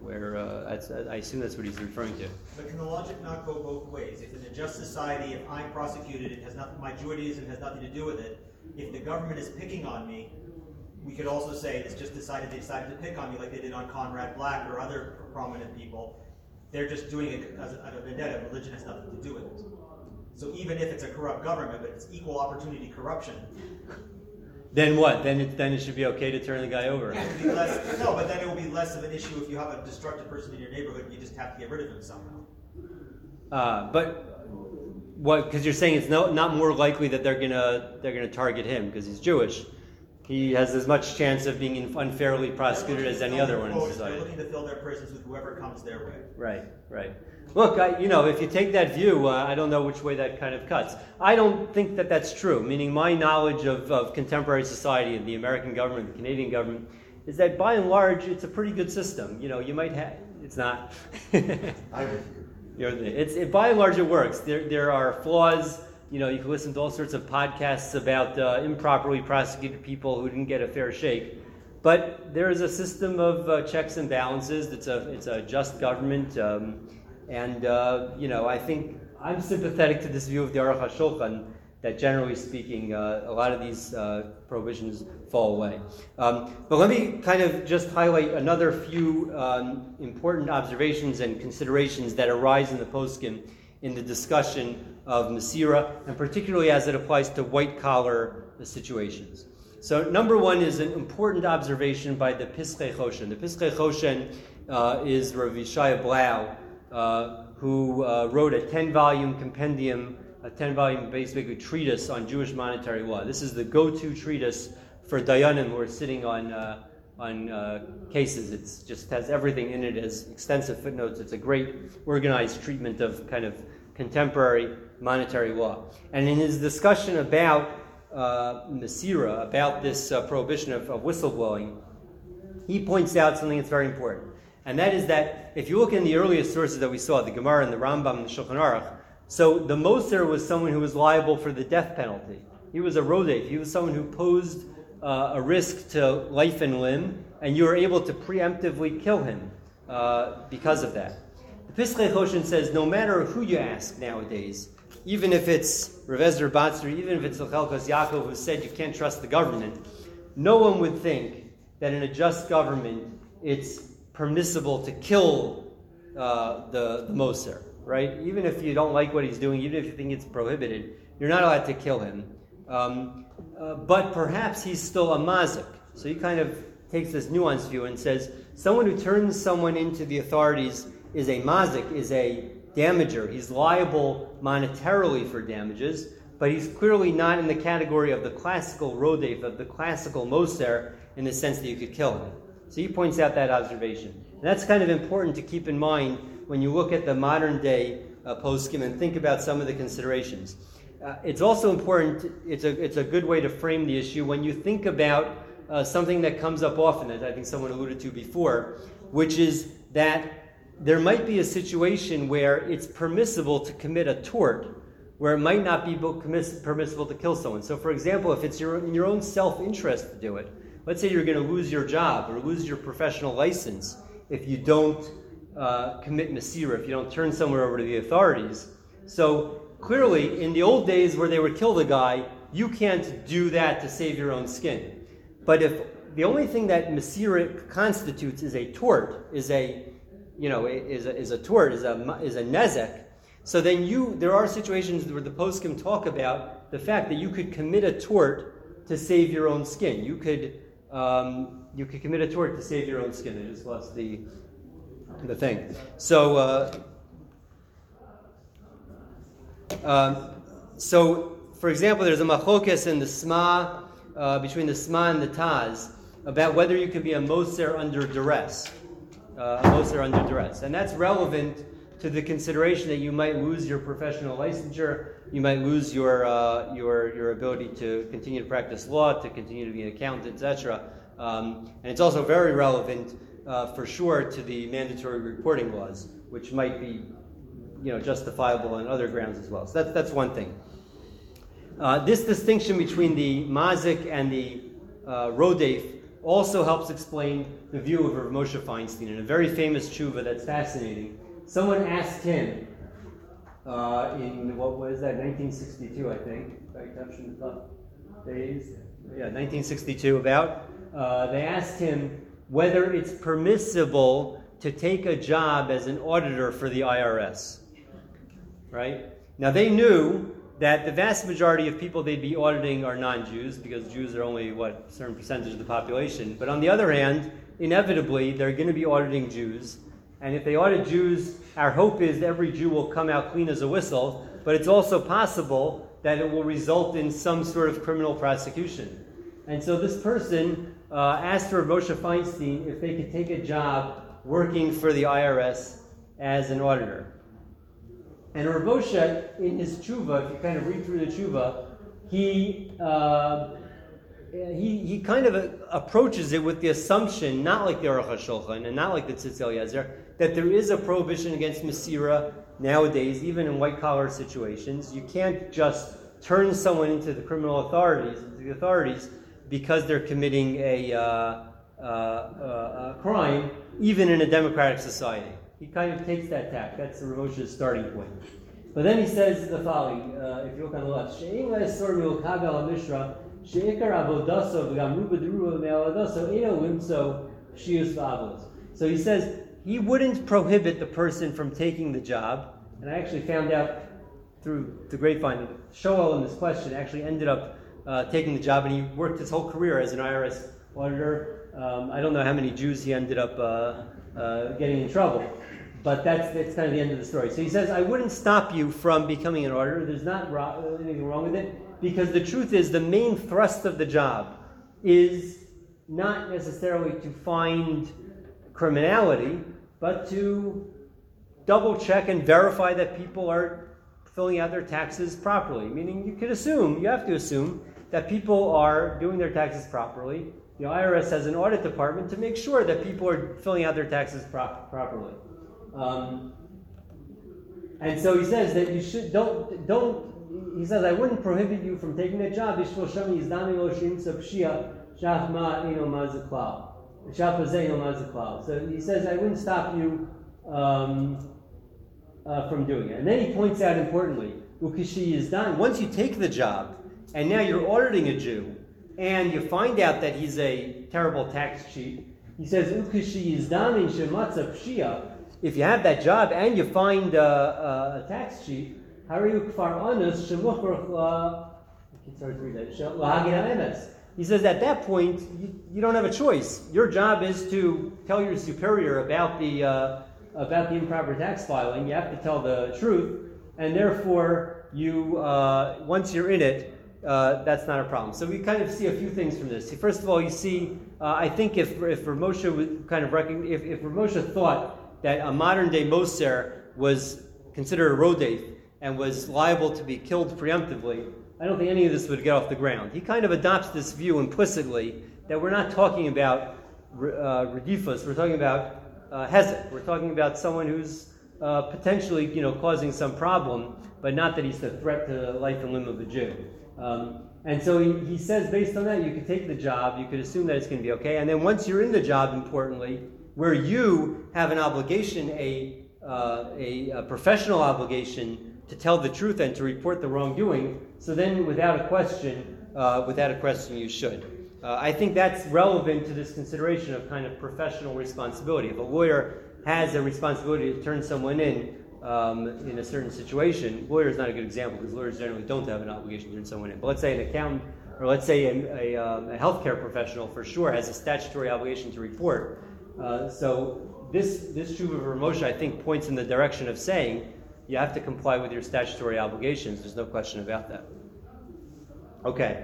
I assume that's what he's referring to. But can the logic not go both ways? If in a just society, if I'm prosecuted, it has nothing, my Judaism has nothing to do with it. If the government is picking on me, we could also say it's just they decided to pick on me like they did on Conrad Black or other prominent people. They're just doing it as a vendetta. Religion has nothing to do with it. So even if it's a corrupt government, but it's equal opportunity corruption. Then what? Then it should be okay to turn the guy over. It would be less, no, but then it will be less of an issue if you have a destructive person in your neighborhood and you just have to get rid of him somehow. But what? Because you're saying it's not more likely that they're gonna target him because he's Jewish. He has as much chance of being unfairly prosecuted as any other one in society. They're looking to fill their prisons with whoever comes their way. Right. Look, if you take that view, I don't know which way that kind of cuts. I don't think that that's true, meaning my knowledge of contemporary society and the American government, the Canadian government, is that by and large, it's a pretty good system. You might have, it's not. I'm with you. By and large, it works. There are flaws. You can listen to all sorts of podcasts about improperly prosecuted people who didn't get a fair shake. But there is a system of checks and balances. It's a just government. I think I'm sympathetic to this view of the Aruch HaShulchan that generally speaking, a lot of these prohibitions fall away. But let me kind of just highlight another few important observations and considerations that arise in the poskim in the discussion of Masira, and particularly as it applies to white-collar situations. So number one is an important observation by the Piskei Choshen. The Piskei Choshen is Rav Yishaya Blau, who wrote a 10-volume compendium, a 10-volume basically treatise on Jewish monetary law. This is the go-to treatise for Dayanim who are sitting on cases. It just has everything in it, has extensive footnotes. It's a great organized treatment of kind of contemporary monetary law. And in his discussion about Masira, about this prohibition of whistleblowing, he points out something that's very important. And that is that if you look in the earliest sources that we saw, the Gemara and the Rambam and the Shulchan Aruch, so the Moser was someone who was liable for the death penalty. He was a rodef. He was someone who posed a risk to life and limb, and you were able to preemptively kill him because of that. The Piskei Choshen says no matter who you ask nowadays, even if it's Rav Ezra Batzer, even if it's the Chelkas Yaakov who said you can't trust the government, no one would think that in a just government it's permissible to kill the Moser, right? Even if you don't like what he's doing, even if you think it's prohibited, you're not allowed to kill him. But perhaps he's still a mazik. So he kind of takes this nuanced view and says someone who turns someone into the authorities is a mazik, is a damager. He's liable monetarily for damages, but he's clearly not in the category of the classical rodef, of the classical moser, in the sense that you could kill him. So he points out that observation. And that's kind of important to keep in mind when you look at the modern day poskim and think about some of the considerations. It's also important, it's a good way to frame the issue when you think about something that comes up often, as I think someone alluded to before, which is that there might be a situation where it's permissible to commit a tort, where it might not be permissible to kill someone. So for example, if it's in your own self-interest to do it, let's say you're going to lose your job or lose your professional license if you don't commit Masira, if you don't turn someone over to the authorities. So clearly, in the old days where they would kill the guy, you can't do that to save your own skin. But if the only thing that Masira constitutes is a tort, is a nezek, so then there are situations where the poskim talk about the fact that you could commit a tort to save your own skin. You could commit a tort to save your own skin. I just lost the thing. So for example, there's a machokes in the Sma between the Sma and the Taz about whether you can be a moser under duress. And that's relevant to the consideration that you might lose your professional licensure, you might lose your ability to continue to practice law, to continue to be an accountant, etc. And it's also very relevant, for sure, to the mandatory reporting laws, which might be, justifiable on other grounds as well. So that's one thing. This distinction between the mazik and the rodef also helps explain the view of Rav Moshe Feinstein in a very famous tshuva that's fascinating. Someone asked him in, what was that, 1962, I think, right, caption the top days? Yeah, 1962 about. They asked him whether it's permissible to take a job as an auditor for the IRS, right? Now they knew that the vast majority of people they'd be auditing are non-Jews, because Jews are only, a certain percentage of the population. But on the other hand, inevitably, they're going to be auditing Jews. And if they audit Jews, our hope is that every Jew will come out clean as a whistle, but it's also possible that it will result in some sort of criminal prosecution. And so this person asked Rav Moshe Feinstein if they could take a job working for the IRS as an auditor. And Rav Moshe, in his tshuva, if you kind of read through the tshuva, he kind of approaches it with the assumption, not like the Aruch HaShulchan and not like the Tzitz Eliezer, that there is a prohibition against Mesira nowadays, even in white-collar situations. You can't just turn someone into the authorities, because they're committing a crime, even in a democratic society. He kind of takes that tack. That's Rav Moshe's starting point. But then he says the following, if you look on the left, She'ein le'esor milchag al mishra, she'ikar avodaso v'gamru b'duru me'avodaso eino limtso pshiyus v'avos. So he says he wouldn't prohibit the person from taking the job, and I actually found out through the grapevine that Shoel in this question actually ended up taking the job, and he worked his whole career as an IRS auditor. I don't know how many Jews he ended up getting in trouble, but that's kind of the end of the story. So he says, I wouldn't stop you from becoming an auditor. There's not anything wrong with it, because the truth is the main thrust of the job is not necessarily to find criminality, but to double check and verify that people are filling out their taxes properly. Meaning you have to assume that people are doing their taxes properly. The IRS has an audit department to make sure that people are filling out their taxes properly. And so he says that you should don't. He says, I wouldn't prohibit you from taking that job. So he says, I wouldn't stop you from doing it. And then he points out importantly, ukishi is done. Once you take the job, and now you're auditing a Jew, and you find out that he's a terrible tax cheat, he says, ukishi is done in shematza pshia. If you have that job and you find a tax cheat, he says at that point, you don't have a choice. Your job is to tell your superior about the improper tax filing. You have to tell the truth, and therefore, once you're in it, that's not a problem. So we kind of see a few things from this. First of all, you see, I think if Rav Moshe would kind of if Rav Moshe thought that a modern-day Moser was considered a rodef and was liable to be killed preemptively, I don't think any of this would get off the ground. He kind of adopts this view implicitly that we're not talking about redifus, we're talking about hezek. We're talking about someone who's potentially, causing some problem, but not that he's the threat to the life and limb of a Jew. And so he says, based on that, you could take the job, you could assume that it's going to be okay, and then once you're in the job, importantly, where you have an obligation, a professional obligation to tell the truth and to report the wrongdoing, so then without a question, you should. I think that's relevant to this consideration of kind of professional responsibility. If a lawyer has a responsibility to turn someone in a certain situation, lawyer is not a good example because lawyers generally don't have an obligation to turn someone in. But let's say an accountant or let's say a healthcare professional for sure has a statutory obligation to report. So this tshuva of Rav Moshe, I think, points in the direction of saying you have to comply with your statutory obligations. There's no question about that. Okay.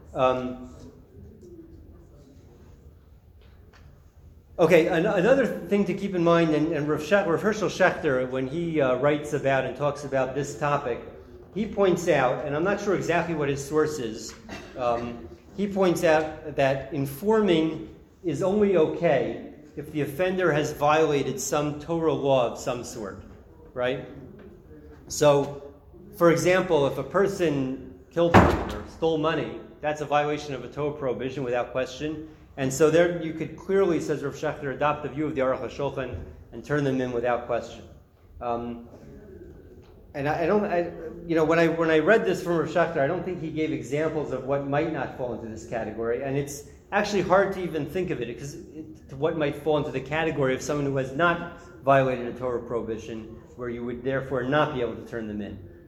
Another thing to keep in mind, and Rav Hershel Schachter, when he writes about and talks about this topic, he points out, and I'm not sure exactly what his source is, he points out that informing is only okay if the offender has violated some Torah law of some sort, right? So, for example, if a person killed someone or stole money, that's a violation of a Torah prohibition without question. And so there you could clearly, says Rav Schachter, adopt the view of the Aruch HaShulchan and turn them in without question. And when I read this from Rav Schachter, I don't think he gave examples of what might not fall into this category. And it's actually hard to even think of it, because what might fall into the category of someone who has not violated a Torah prohibition, where you would therefore not be able to turn them in.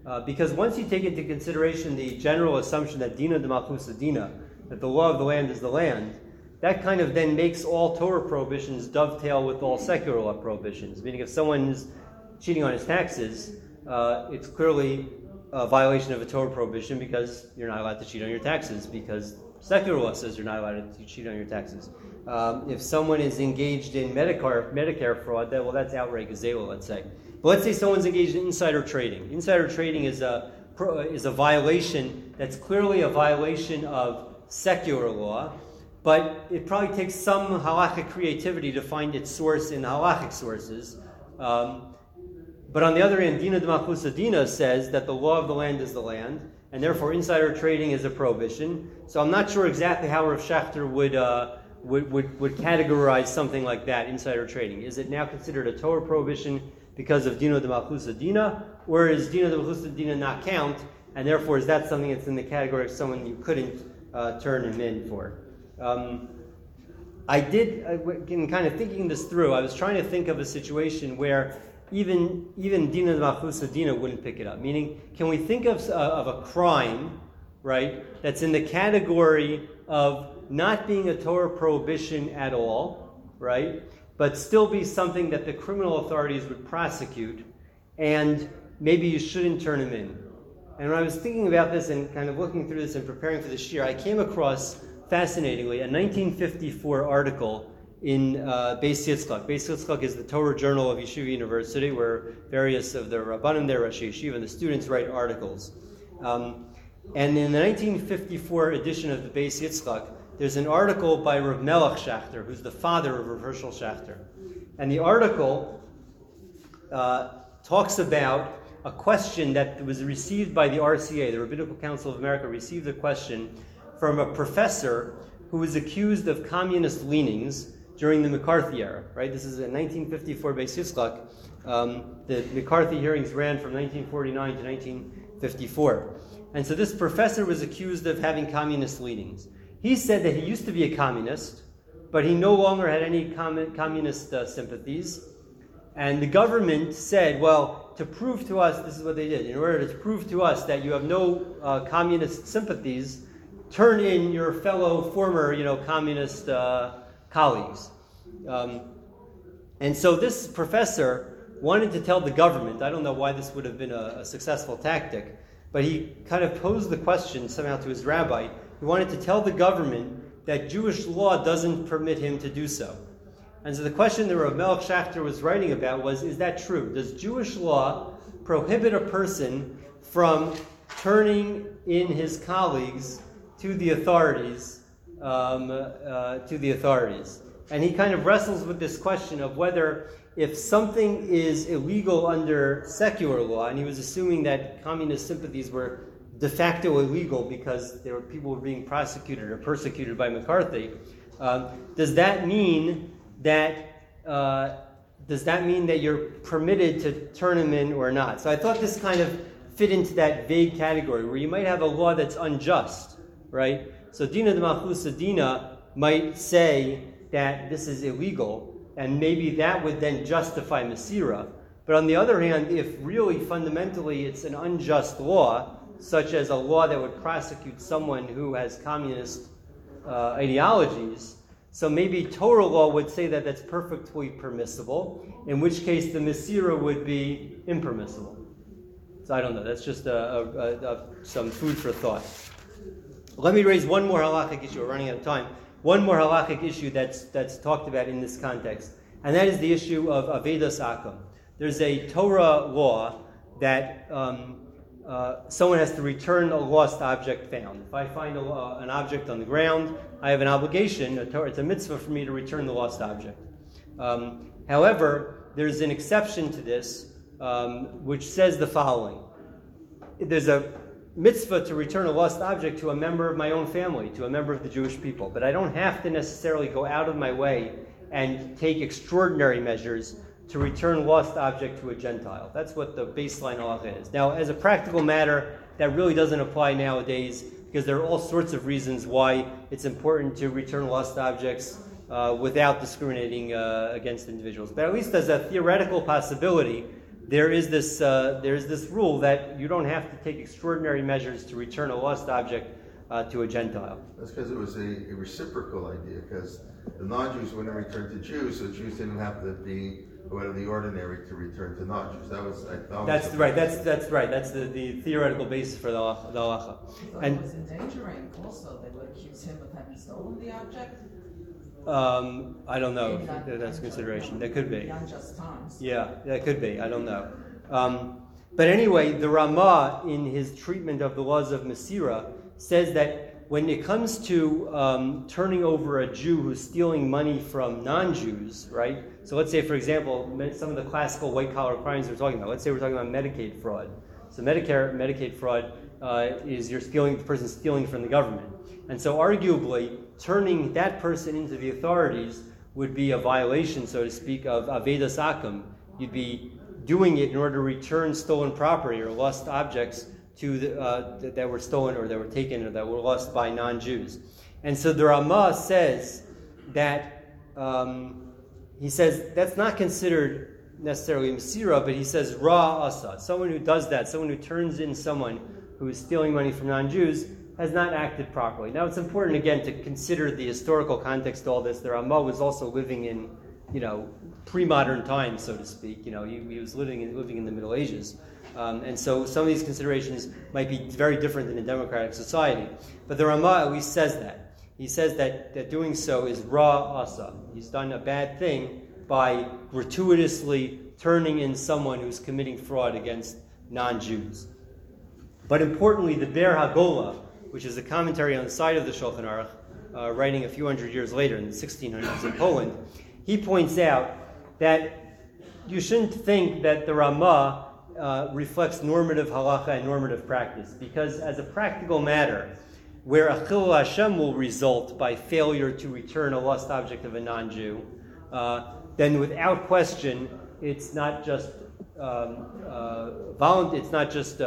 Because once you take into consideration the general assumption that dina de malchusa dina, that the law of the land is the land, that kind of then makes all Torah prohibitions dovetail with all secular law prohibitions. Meaning if someone is cheating on his taxes, it's clearly a violation of a Torah prohibition because you're not allowed to cheat on your taxes because secular law says you're not allowed to cheat on your taxes. If someone is engaged in Medicare fraud, that's outright gazela, let's say. But let's say someone's engaged in insider trading. Insider trading is a violation that's clearly a violation of secular law, but it probably takes some halachic creativity to find its source in halachic sources. But on the other hand, Dina de Malchusa Dina says that the law of the land is the land, and therefore insider trading is a prohibition. So I'm not sure exactly how Rav Schachter would categorize something like that, insider trading. Is it now considered a Torah prohibition because of Dina de Malchusa Dina, or is Dina de Malchusa Dina not count, and therefore is that something that's in the category of someone you couldn't turn him in for? In kind of thinking this through, I was trying to think of a situation where even Dina de Malchusa Dina wouldn't pick it up. Meaning, can we think of a crime, right, that's in the category of not being a Torah prohibition at all, right, but still be something that the criminal authorities would prosecute, and maybe you shouldn't turn him in? And when I was thinking about this and kind of looking through this and preparing for this year, I came across, fascinatingly, a 1954 article in Beis Yitzchak. Beis Yitzchak is the Torah journal of Yeshiva University, where various of the Rabbanim there, Rosh Yeshiva, and the students write articles. And in the 1954 edition of the Beis Yitzchak, there's an article by Rav Melech Schachter, who's the father of Rav Hershel Schachter. And the article talks about a question that was received by the RCA, the Rabbinical Council of America, received a question from a professor who was accused of communist leanings during the McCarthy era. Right? This is a 1954 Beis Yitzchak. The McCarthy hearings ran from 1949 to 1954. And so this professor was accused of having communist leanings. He said that he used to be a communist, but he no longer had any communist sympathies. And the government said, well, to prove to us, this is what they did, in order to prove to us that you have no communist sympathies, turn in your fellow former, communist colleagues. And so this professor wanted to tell the government, I don't know why this would have been a successful tactic, but he kind of posed the question somehow to his rabbi. He wanted to tell the government that Jewish law doesn't permit him to do so. And so the question that Rav Melech Schachter was writing about was, is that true? Does Jewish law prohibit a person from turning in his colleagues to the authorities? And he kind of wrestles with this question of whether, if something is illegal under secular law, and he was assuming that communist sympathies were de facto illegal because there were people who were being prosecuted or persecuted by McCarthy, does that mean that you're permitted to turn him in or not? So I thought this kind of fit into that vague category where you might have a law that's unjust, right? So Dina de Malchusa Dina might say that this is illegal, and maybe that would then justify Masira. But on the other hand, if really fundamentally it's an unjust law, such as a law that would prosecute someone who has communist ideologies, so maybe Torah law would say that that's perfectly permissible, in which case the Masira would be impermissible. So I don't know, that's just some food for thought. Let me raise one more halakhic issue, we're running out of time. One more halakhic issue that's talked about in this context, and that is the issue of Avedas Akum. There's a Torah law that someone has to return a lost object found. If I find an object on the ground, I have an obligation, it's a mitzvah for me to return the lost object. However, there's an exception to this, which says the following. There's a mitzvah to return a lost object to a member of my own family, to a member of the Jewish people, but I don't have to necessarily go out of my way and take extraordinary measures to return lost object to a Gentile. That's what the baseline halacha is. Now, as a practical matter, that really doesn't apply nowadays because there are all sorts of reasons why it's important to return lost objects without discriminating against individuals. But at least as a theoretical possibility, there is this rule that you don't have to take extraordinary measures to return a lost object to a Gentile. That's because it was a reciprocal idea, because the non-Jews wouldn't return to Jews, so Jews didn't have to be out of the ordinary to return to non-Jews. That's right. That's right. That's the theoretical basis for the halacha. So and it was endangering also. They would accuse him of having stolen the object. I don't know if that's a consideration. That could be. Unjust times. Yeah, that could be. I don't know. But anyway, the Ramah, in his treatment of the laws of Masira, says that when it comes to turning over a Jew who's stealing money from non-Jews, right? So let's say, for example, some of the classical white-collar crimes we're talking about. Let's say we're talking about Medicaid fraud. So Medicaid fraud is the person stealing from the government. And so arguably, turning that person into the authorities would be a violation, so to speak, of Avedas Akum. You'd be doing it in order to return stolen property or lost objects to that were stolen or that were taken or that were lost by non-Jews. And so the Ramah says that, he says that's not considered necessarily Masira, but he says Ra Asa. Someone who does that, someone who turns in someone who is stealing money from non-Jews, has not acted properly. Now it's important again to consider the historical context of all this. The Ramah was also living in, pre-modern times, so to speak. He was living in the Middle Ages. And so some of these considerations might be very different in a democratic society. But the Ramah at least says that. He says that doing so is Ra Asa. He's done a bad thing by gratuitously turning in someone who's committing fraud against non-Jews. But importantly, the Ber HaGola, which is a commentary on the side of the Shulchan Aruch, writing a few hundred years later in the 1600s in Poland, he points out that you shouldn't think that the Ramah reflects normative halacha and normative practice, because as a practical matter, where a chilul Hashem will result by failure to return a lost object of a non-Jew, then without question, it's not just it's not just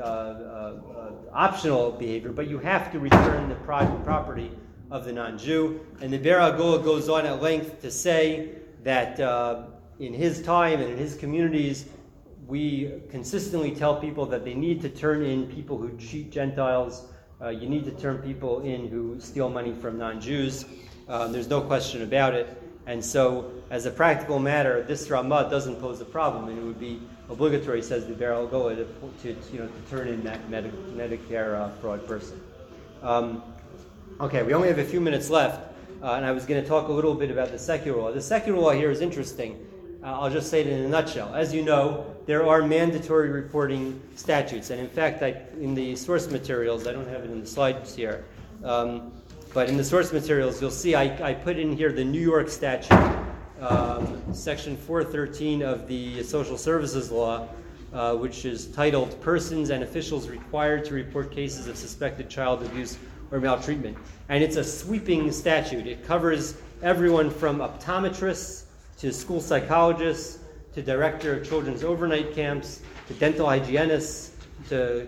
optional behavior, but you have to return the property of the non-Jew. And the Ber HaGola goes on at length to say that in his time and in his communities, we consistently tell people that they need to turn in people who cheat Gentiles. You need to turn people in who steal money from non-Jews. There's no question about it. And so, as a practical matter, this Ramah doesn't pose a problem, and it would be obligatory, says the Ber HaGola, to turn in that Medicare fraud person. Okay, we only have a few minutes left, and I was going to talk a little bit about the secular law. The secular law here is interesting. I'll just say it in a nutshell. As you know, there are mandatory reporting statutes, and in fact, in the source materials, I don't have it in the slides here, but in the source materials, you'll see I put in here the New York statute, section 413 of the Social Services Law, which is titled Persons and Officials Required to Report Cases of Suspected Child Abuse or Maltreatment. And it's a sweeping statute. It covers everyone from optometrists to school psychologists to director of children's overnight camps to dental hygienists to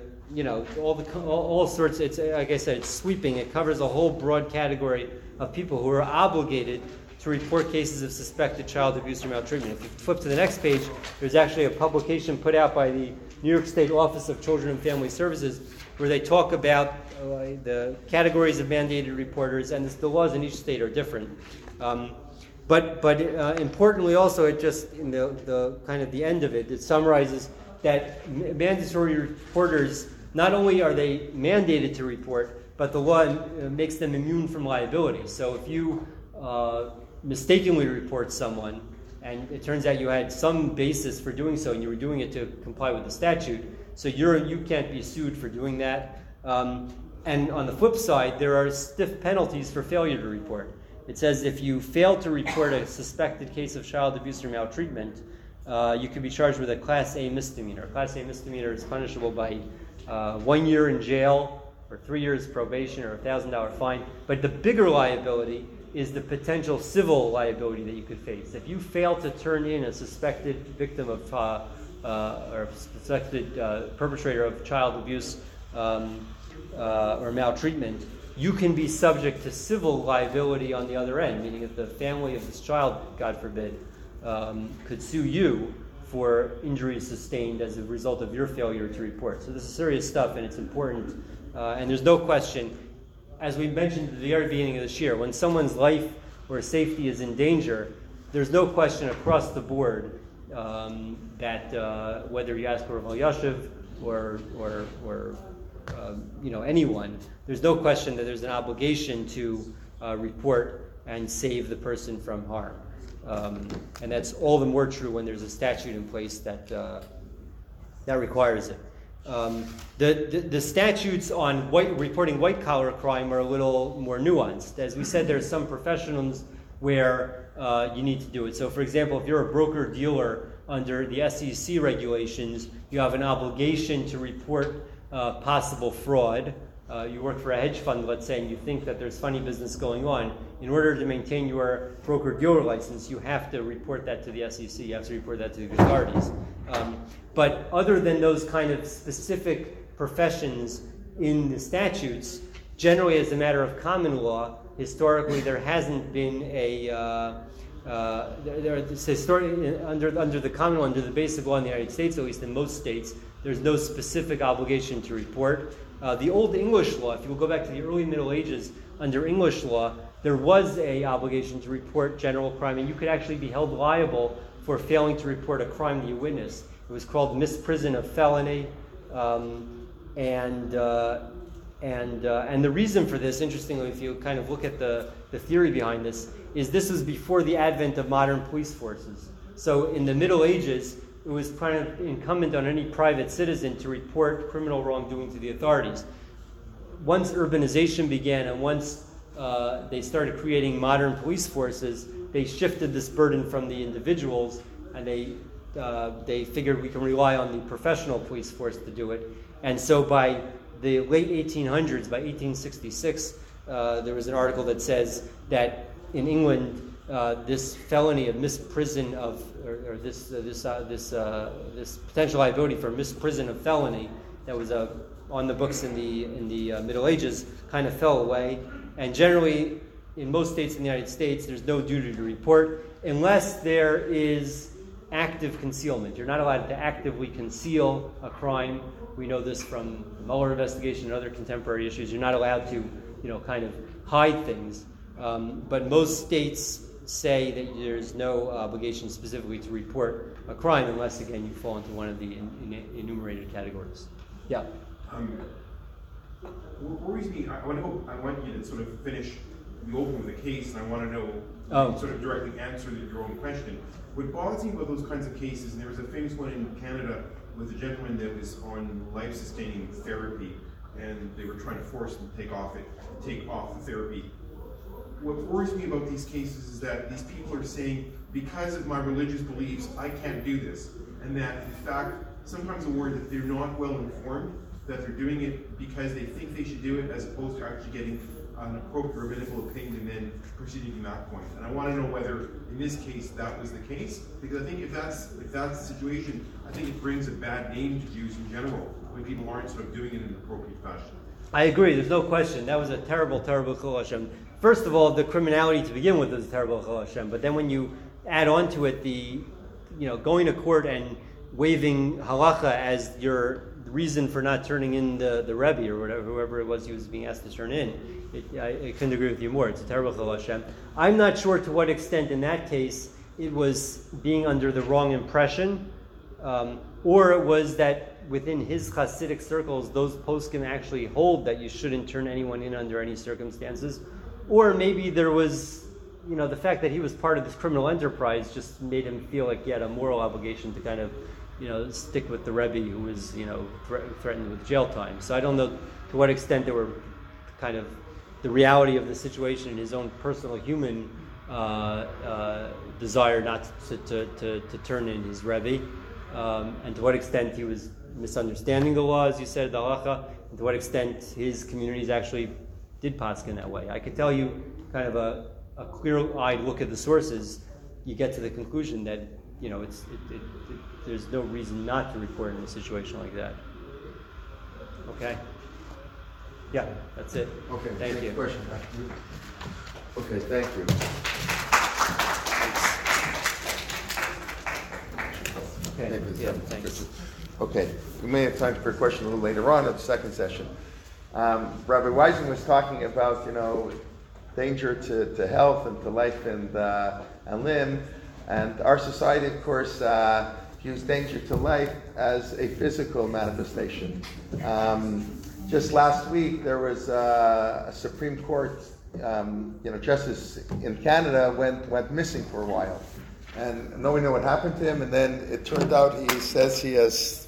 all sorts. It's, like I said, it's sweeping. It covers a whole broad category of people who are obligated to report cases of suspected child abuse or maltreatment. If you flip to the next page, there's actually a publication put out by the New York State Office of Children and Family Services where they talk about the categories of mandated reporters, and the laws in each state are different. But importantly also, it just, in the kind of the end of it, it summarizes that mandatory reporters, not only are they mandated to report, but the law makes them immune from liability. So if you mistakenly report someone, and it turns out you had some basis for doing so, and you were doing it to comply with the statute, so you can't be sued for doing that. And on the flip side, there are stiff penalties for failure to report. It says if you fail to report a suspected case of child abuse or maltreatment, you could be charged with a Class A misdemeanor. Class A misdemeanor is punishable by 1 year in jail, or 3 years probation, or a $1,000 fine. But the bigger liability is the potential civil liability that you could face. If you fail to turn in a suspected victim of or suspected perpetrator of child abuse or maltreatment, you can be subject to civil liability on the other end, meaning if the family of this child, God forbid, could sue you for injuries sustained as a result of your failure to report. So this is serious stuff, and it's important. And there's no question, as we mentioned at the very beginning of this year, when someone's life or safety is in danger, there's no question across the board that whether you ask Rav Elyashiv or anyone, there's no question that there's an obligation to report and save the person from harm. And that's all the more true when there's a statute in place that requires it. The statutes on reporting white-collar crime are a little more nuanced. As we said, there's some professions where you need to do it. So, for example, if you're a broker-dealer under the SEC regulations, you have an obligation to report possible fraud. You work for a hedge fund, let's say, and you think that there's funny business going on. In order to maintain your broker-dealer license, you have to report that to the SEC. You have to report that to the authorities. But other than those kind of specific professions in the statutes, generally as a matter of common law, historically there hasn't been under the common law, under the basic law in the United States, at least in most states, there's no specific obligation to report. The Old English law, if you will go back to the early Middle Ages, under English law, there was an obligation to report general crime, and you could actually be held liable for failing to report a crime that you witnessed. It was called misprision of felony, and the reason for this, interestingly, if you kind of look at the theory behind this was before the advent of modern police forces. So in the Middle Ages, it was kind of incumbent on any private citizen to report criminal wrongdoing to the authorities. Once urbanization began and once they started creating modern police forces, they shifted this burden from the individuals, and they figured we can rely on the professional police force to do it. And so by the late 1800s, by 1866, there was an article that says that in England, this felony of misprision of, or this potential liability for misprision of felony that was on the books in the Middle Ages kind of fell away. And generally, in most states in the United States, there's no duty to report unless there is active concealment. You're not allowed to actively conceal a crime. We know this from the Mueller investigation and other contemporary issues. You're not allowed to, kind of hide things. But most states say that there's no obligation specifically to report a crime unless, again, you fall into one of the enumerated categories. Yeah. What worries me, I want you to sort of finish the open of the case, and I want to know, sort of directly answer your own question. What bothers me about those kinds of cases, and there was a famous one in Canada with a gentleman that was on life-sustaining therapy, and they were trying to force him to take off the therapy. What worries me about these cases is that these people are saying, because of my religious beliefs, I can't do this. And that, in fact, sometimes I'm worried that they're not well informed, that they're doing it because they think they should do it, as opposed to actually getting an appropriate rabbinical opinion and then proceeding from that point. And I want to know whether, in this case, that was the case, because I think if that's the situation, I think it brings a bad name to Jews in general, when people aren't sort of doing it in an appropriate fashion. I agree, there's no question. That was a terrible, terrible Chilul Hashem. First of all, the criminality to begin with was a terrible Chilul Hashem, but then when you add on to it the, going to court and waiving halacha as your reason for not turning in the Rebbe or whatever, whoever it was he was being asked to turn in, I couldn't agree with you more. It's a terrible Chilul Hashem. I'm not sure to what extent in that case it was being under the wrong impression, or it was that within his Hasidic circles, those poskim actually hold that you shouldn't turn anyone in under any circumstances. Or maybe there was, the fact that he was part of this criminal enterprise just made him feel like he had a moral obligation to kind of, stick with the Rebbe who was, threatened with jail time. So I don't know to what extent there were kind of the reality of the situation and his own personal human desire not to turn in his Rebbe, and to what extent he was misunderstanding the law, as you said, the halacha, and to what extent his communities actually did paskin that way. I could tell you kind of a clear-eyed look at the sources, you get to the conclusion that, there's no reason not to report in a situation like that. Okay? Yeah, that's it. Okay, thank you. Question. Okay, thank you. Okay. Yeah, thanks. Okay, we may have time for a question a little later on in the second session. Rabbi Wiseman was talking about, danger to health and to life and limb, and our society, of course, views danger to life as a physical manifestation. Just last week, there was a Supreme Court, justice in Canada went missing for a while, and nobody knew what happened to him. And then it turned out he says he has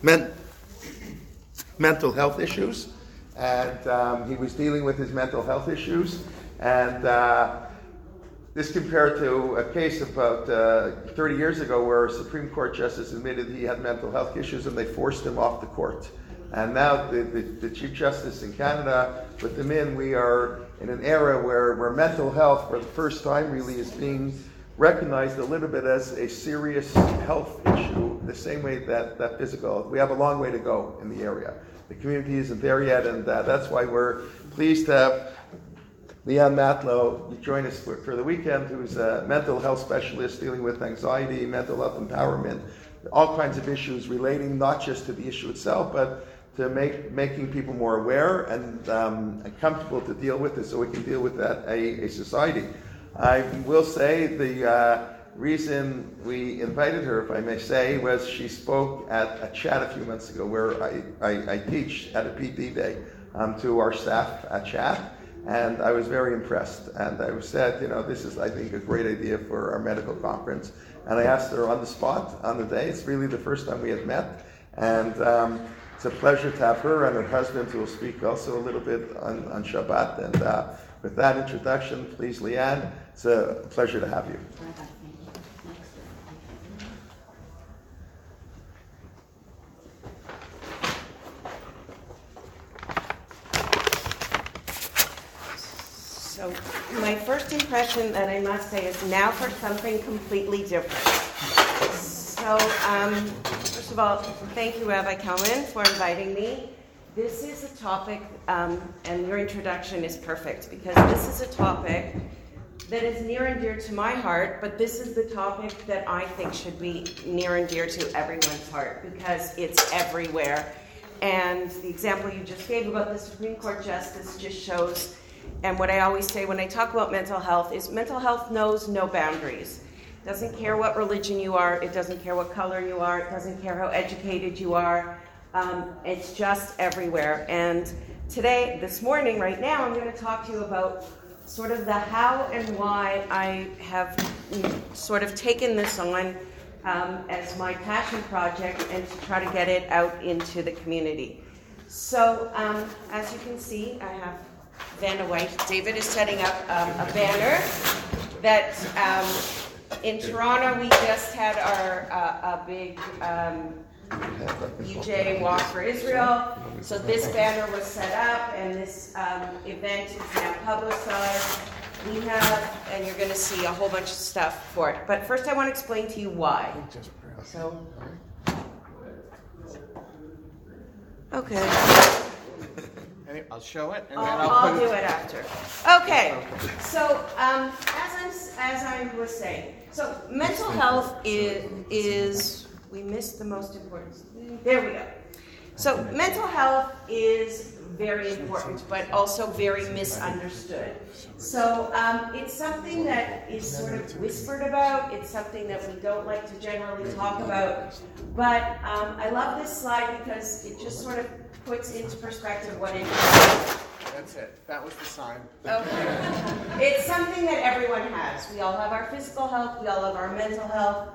mental health issues, and he was dealing with his mental health issues, and this compared to a case about 30 years ago where a Supreme Court justice admitted he had mental health issues and they forced him off the court. And now the Chief Justice in Canada put them in. We are in an era where mental health, for the first time really, is being recognized a little bit as a serious health issue, the same way that physical health. We have a long way to go in the area. The community isn't there yet, and that's why we're pleased to have Leanne Matlow join us for the weekend, who's a mental health specialist dealing with anxiety, mental health empowerment, all kinds of issues relating not just to the issue itself, but to making people more aware and comfortable to deal with it, so we can deal with that a society. I will say the reason we invited her, if I may say, was she spoke at a chat a few months ago where I teach at a PD day to our staff at chat. And I was very impressed. And I said, this is, I think, a great idea for our medical conference. And I asked her on the spot, on the day. It's really the first time we had met. And it's a pleasure to have her and her husband, who will speak also a little bit on Shabbat. And with that introduction, please, Leanne, it's a pleasure to have you. So my first impression that I must say is now for something completely different. So first of all, thank you, Rabbi Kelman, for inviting me. This is a topic, and your introduction is perfect, because this is a topic that is near and dear to my heart, but this is the topic that I think should be near and dear to everyone's heart, because it's everywhere. And the example you just gave about the Supreme Court justice just shows. And what I always say when I talk about mental health is mental health knows no boundaries. It doesn't care what religion you are. It doesn't care what color you are. It doesn't care how educated you are. It's just everywhere. And today, this morning, right now, I'm going to talk to you about sort of the how and why I have sort of taken this on as my passion project and to try to get it out into the community. So, as you can see, I have Vanna White. David is setting up a banner that in Toronto we just had our a big UJ Walk for Israel. So this banner was set up, and this event is now publicized. We have, and you're going to see a whole bunch of stuff for it. But first, I want to explain to you why. So, okay. I'll show it, and then I'll do it after. Okay. So as I was saying, so mental health is we missed the most important. There we go. So mental health is very important, but also very misunderstood. So it's something that is sort of whispered about. It's something that we don't like to generally talk about. But I love this slide because it just sort of puts into perspective what it is. That's it. That was the sign. Okay. It's something that everyone has. We all have our physical health. We all have our mental health.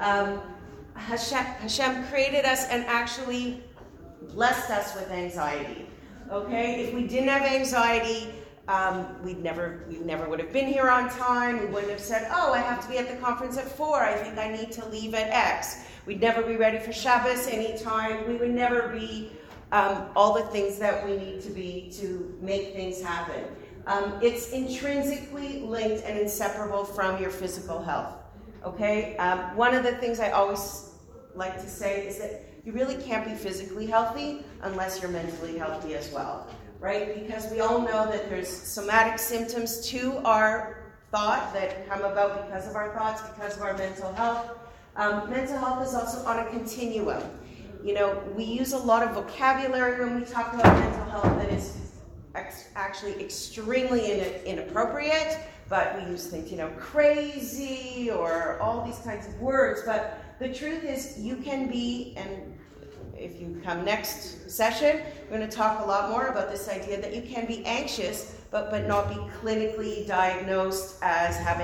Hashem created us and actually blessed us with anxiety. Okay? If we didn't have anxiety, we never would have been here on time. We wouldn't have said, oh, I have to be at the conference at 4. I think I need to leave at X. We'd never be ready for Shabbos anytime. We would never be all the things that we need to be to make things happen. It's intrinsically linked and inseparable from your physical health. Okay? One of the things I always like to say is that you really can't be physically healthy unless you're mentally healthy as well, right? Because we all know that there's somatic symptoms to our thought that come about because of our thoughts, because of our mental health. Mental health is also on a continuum. You know, we use a lot of vocabulary when we talk about mental health that is actually extremely inappropriate, but we use things, you know, crazy or all these kinds of words. But the truth is, you can be, and if you come next session, we're going to talk a lot more about this idea that you can be anxious, but not be clinically diagnosed as have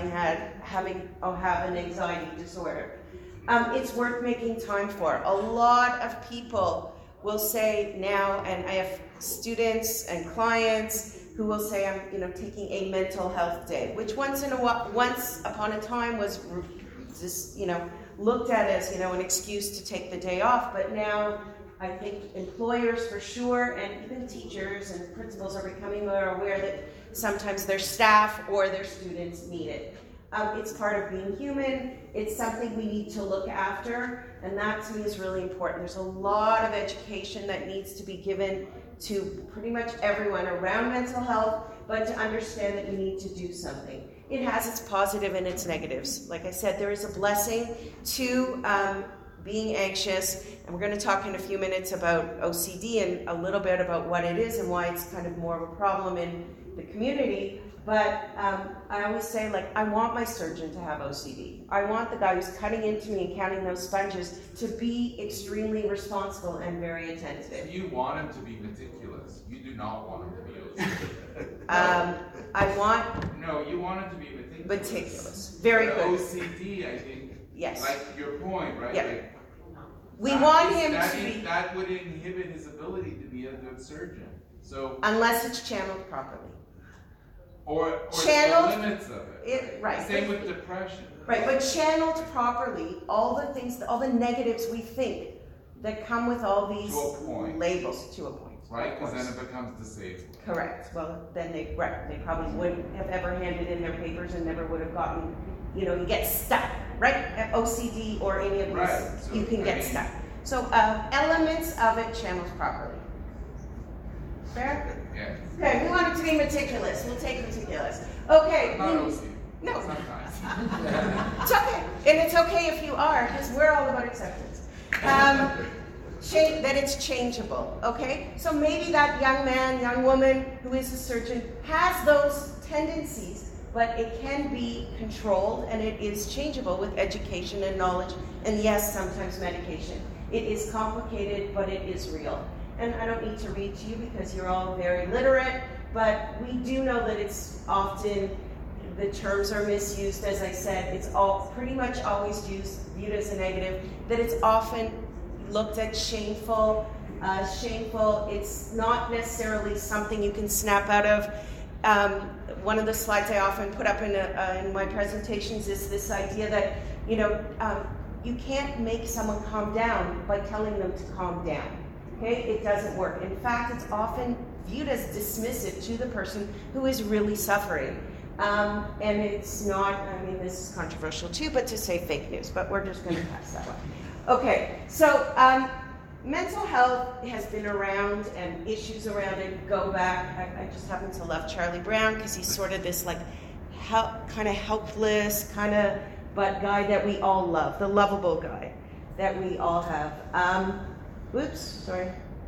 an anxiety disorder. It's worth making time for. A lot of people will say now, and I have students and clients who will say, I'm, you know, taking a mental health day, which once upon a time was just, you know, looked at as, you know, an excuse to take the day off. But now I think employers for sure, and even teachers and principals are becoming more aware that sometimes their staff or their students need it. It's part of being human. It's something we need to look after, and that to me is really important. There's a lot of education that needs to be given to pretty much everyone around mental health, but to understand that you need to do something. It has its positive and its negatives. Like I said, there is a blessing to being anxious, and we're going to talk in a few minutes about OCD and a little bit about what it is and why it's kind of more of a problem in the community. But I always say, like, I want my surgeon to have OCD. I want the guy who's cutting into me and counting those sponges to be extremely responsible and very attentive. You want him to be meticulous. You do not want him to be OCD. No, you want him to be meticulous. Meticulous. Very good. OCD, I think, yes. Like your point, right? Yeah. Like, we want him to be... That would inhibit his ability to be a good surgeon. So unless it's channeled properly. Or channeled, the limits of it. Right. Same with depression. Right, but channeled properly, all the things, all the negatives we think that come with all these labels to a point. Right, because then it becomes disabled. Correct. Well, then they probably wouldn't have ever handed in their papers and never would have gotten, you know, you get stuck, right? At OCD or any of these, right. So, you can get stuck. So elements of it channeled properly. Fair? Yeah. Okay, we want it to be meticulous. We'll take meticulous. Okay. Not OCD. No. Sometimes. It's okay. And it's okay if you are, because we're all about acceptance. That it's changeable, okay? So maybe that young man, young woman who is a surgeon has those tendencies, but it can be controlled and it is changeable with education and knowledge, and yes, sometimes medication. It is complicated, but it is real. And I don't need to read to you because you're all very literate, but we do know that it's often, the terms are misused, as I said, it's all pretty much always viewed as a negative, that it's often looked at shameful. It's not necessarily something you can snap out of. One of the slides I often put up in my presentations is this idea that, you know, you can't make someone calm down by telling them to calm down. Okay, it doesn't work. In fact, it's often viewed as dismissive to the person who is really suffering. And it's not, I mean, this is controversial too, but to say fake news, but we're just going to pass that one. Okay, so mental health has been around and issues around it go back. I just happen to love Charlie Brown because he's sort of this like kind of helpless, but guy that we all love, the lovable guy that we all have. Oops, sorry.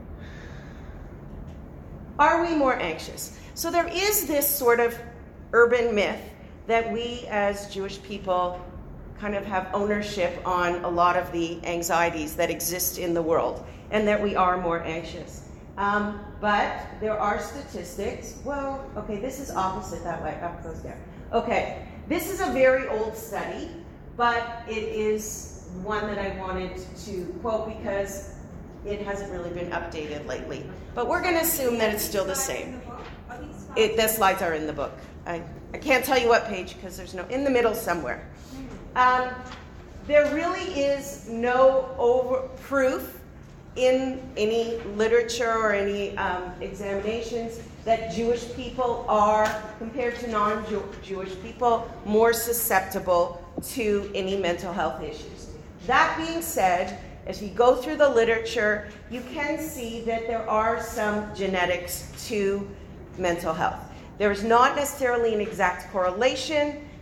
Are we more anxious? So there is this sort of urban myth that we as Jewish people kind of have ownership on a lot of the anxieties that exist in the world, and that we are more anxious. But there are statistics. Well, okay, this is opposite that way. Up goes down. Okay, this is a very old study, but it is one that I wanted to quote because it hasn't really been updated lately. But we're going to assume that it's still the same. The slides are in the book. I can't tell you what page because there's no, in the middle somewhere. There really is no proof in any literature or any examinations that Jewish people are, compared to non-Jewish people, more susceptible to any mental health issues. That being said, as you go through the literature, you can see that there are some genetics to mental health. There is not necessarily an exact correlation.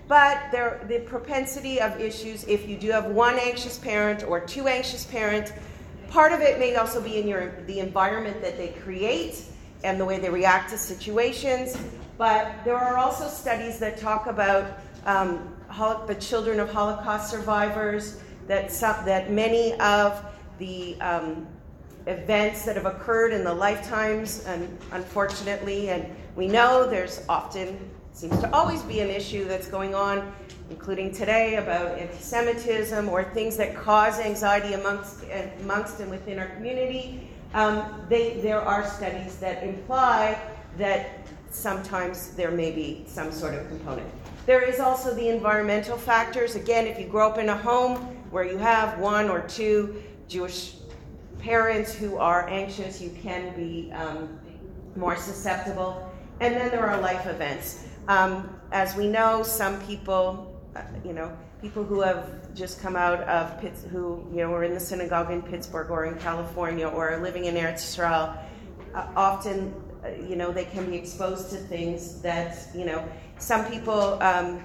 But the propensity of issues, if you do have one anxious parent or two anxious parents, part of it may also be in the environment that they create and the way they react to situations. But there are also studies that talk about the children of Holocaust survivors, that many of the events that have occurred in the lifetimes, and unfortunately, and we know there's often, seems to always be an issue that's going on, including today, about anti-Semitism or things that cause anxiety amongst and within our community. There are studies that imply that sometimes there may be some sort of component. There is also the environmental factors. Again, if you grow up in a home where you have one or two Jewish parents who are anxious, you can be more susceptible. And then there are life events. As we know, some people, people who have just come out of who were in the synagogue in Pittsburgh or in California or are living in Eretz Yisrael, often, they can be exposed to things that, some people,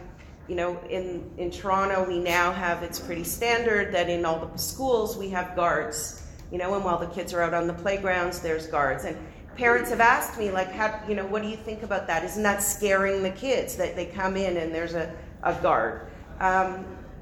in Toronto, we now have, it's pretty standard that in all the schools we have guards, and while the kids are out on the playgrounds, there's guards. And parents have asked me, like, how, what do you think about that? Isn't that scaring the kids that they come in and there's a guard? I'm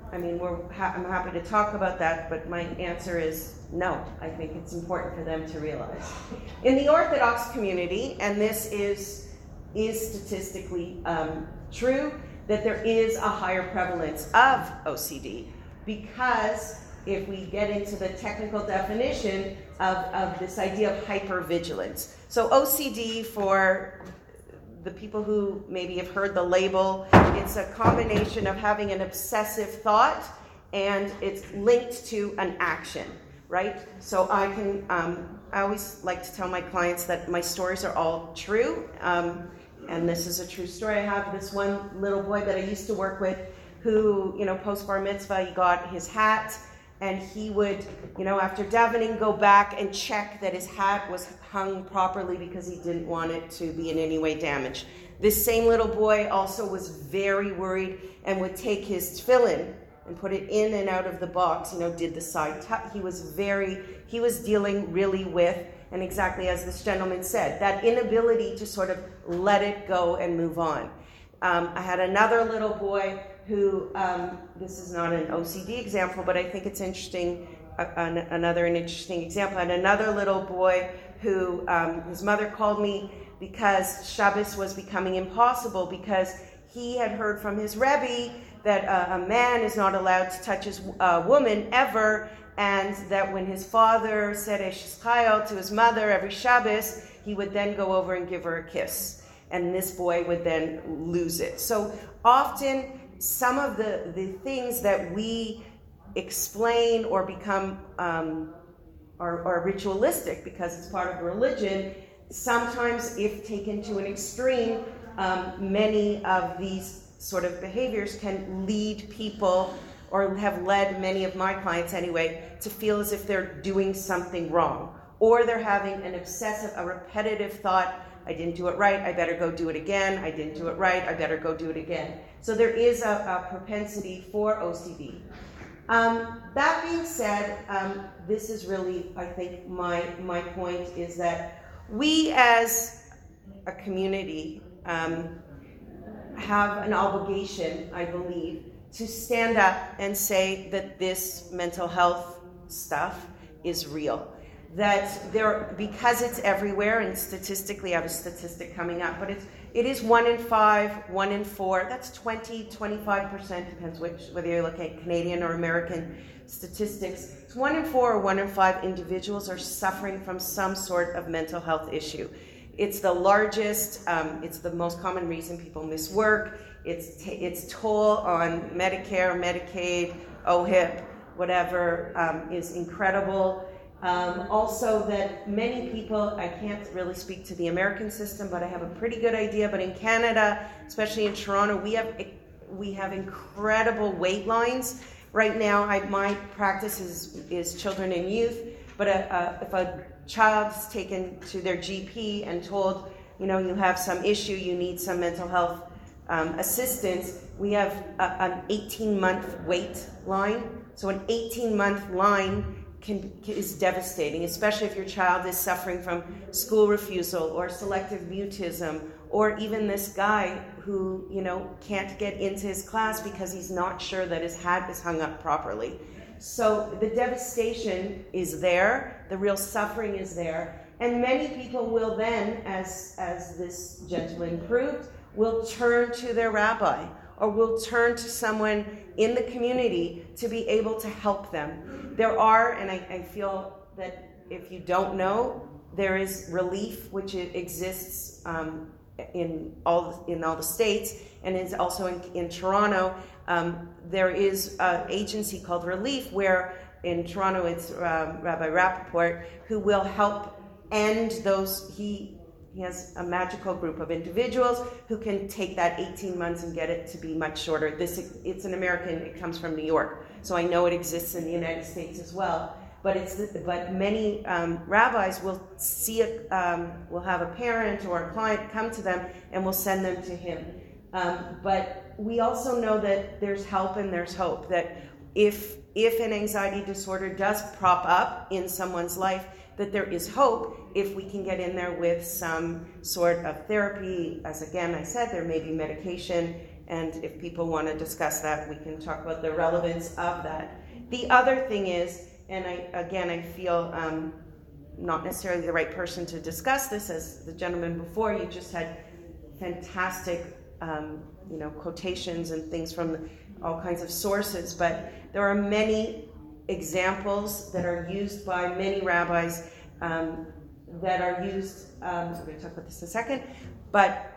happy to talk about that, but my answer is no. I think it's important for them to realize. In the Orthodox community, and this is statistically true, that there is a higher prevalence of OCD, because if we get into the technical definition of this idea of hypervigilance. So OCD, for the people who maybe have heard the label, it's a combination of having an obsessive thought and it's linked to an action, right? So I always like to tell my clients that my stories are all true. And this is a true story. I have this one little boy that I used to work with who, post bar mitzvah, he got his hat, and he would, after davening, go back and check that his hat was hung properly because he didn't want it to be in any way damaged. This same little boy also was very worried and would take his tefillin and put it in and out of the box, did the side tuck. He was dealing really with, and exactly as this gentleman said, that inability to sort of let it go and move on. I had another little boy who, this is not an OCD example, but I think it's interesting, an interesting example. I had another little boy who, his mother called me because Shabbos was becoming impossible because he had heard from his Rebbe that a man is not allowed to touch his woman ever, and that when his father said Eshes Chayil to his mother every Shabbos, he would then go over and give her a kiss. And this boy would then lose it. So often, some of the things that we explain or become are ritualistic because it's part of religion, sometimes if taken to an extreme, many of these sort of behaviors can lead people, or have led many of my clients anyway, to feel as if they're doing something wrong. Or they're having an obsessive, a repetitive thought, I didn't do it right, I better go do it again. I didn't do it right, I better go do it again. So there is a propensity for OCD. That being said, this is really, I think, my point is that we as a community have an obligation, I believe, to stand up and say that this mental health stuff is real. That because it's everywhere, and statistically, I have a statistic coming up, but it is 1 in 5, 1 in 4, that's 20-25%, depends whether you're looking at Canadian or American statistics. It's 1 in 4 or 1 in 5 individuals are suffering from some sort of mental health issue. It's the largest, it's the most common reason people miss work, its toll on Medicare, Medicaid, OHIP, whatever, is incredible. Also that many people, I can't really speak to the American system, but I have a pretty good idea, but in Canada, especially in Toronto, we have incredible wait lines. Right now, my practice is children and youth, but if a child is taken to their GP and told, you have some issue, you need some mental health assistance, we have an 18-month wait line. So an 18-month line is devastating, especially if your child is suffering from school refusal or selective mutism, or even this guy who, can't get into his class because he's not sure that his hat is hung up properly. So the devastation is there, the real suffering is there, and many people will then, as this gentleman proved, will turn to their rabbi or will turn to someone in the community to be able to help them. There are, and I feel that if you don't know, there is Relief, which exists in all the states, and is also in Toronto. There is an agency called Relief, where in Toronto it's Rabbi Rappaport, who will help end those. He has a magical group of individuals who can take that 18 months and get it to be much shorter. It's an American, it comes from New York, so I know it exists in the United States as well. But many rabbis will see it, will have a parent or a client come to them and will send them to him. But we also know that there's help and there's hope, that if an anxiety disorder does prop up in someone's life, that there is hope if we can get in there with some sort of therapy. As again I said, there may be medication, and if people want to discuss that, we can talk about the relevance of that. The other thing is, and I feel not necessarily the right person to discuss this, as the gentleman before you just had fantastic quotations and things from all kinds of sources, but there are many examples that are used by many rabbis that are used, we're going to talk about this in a second, but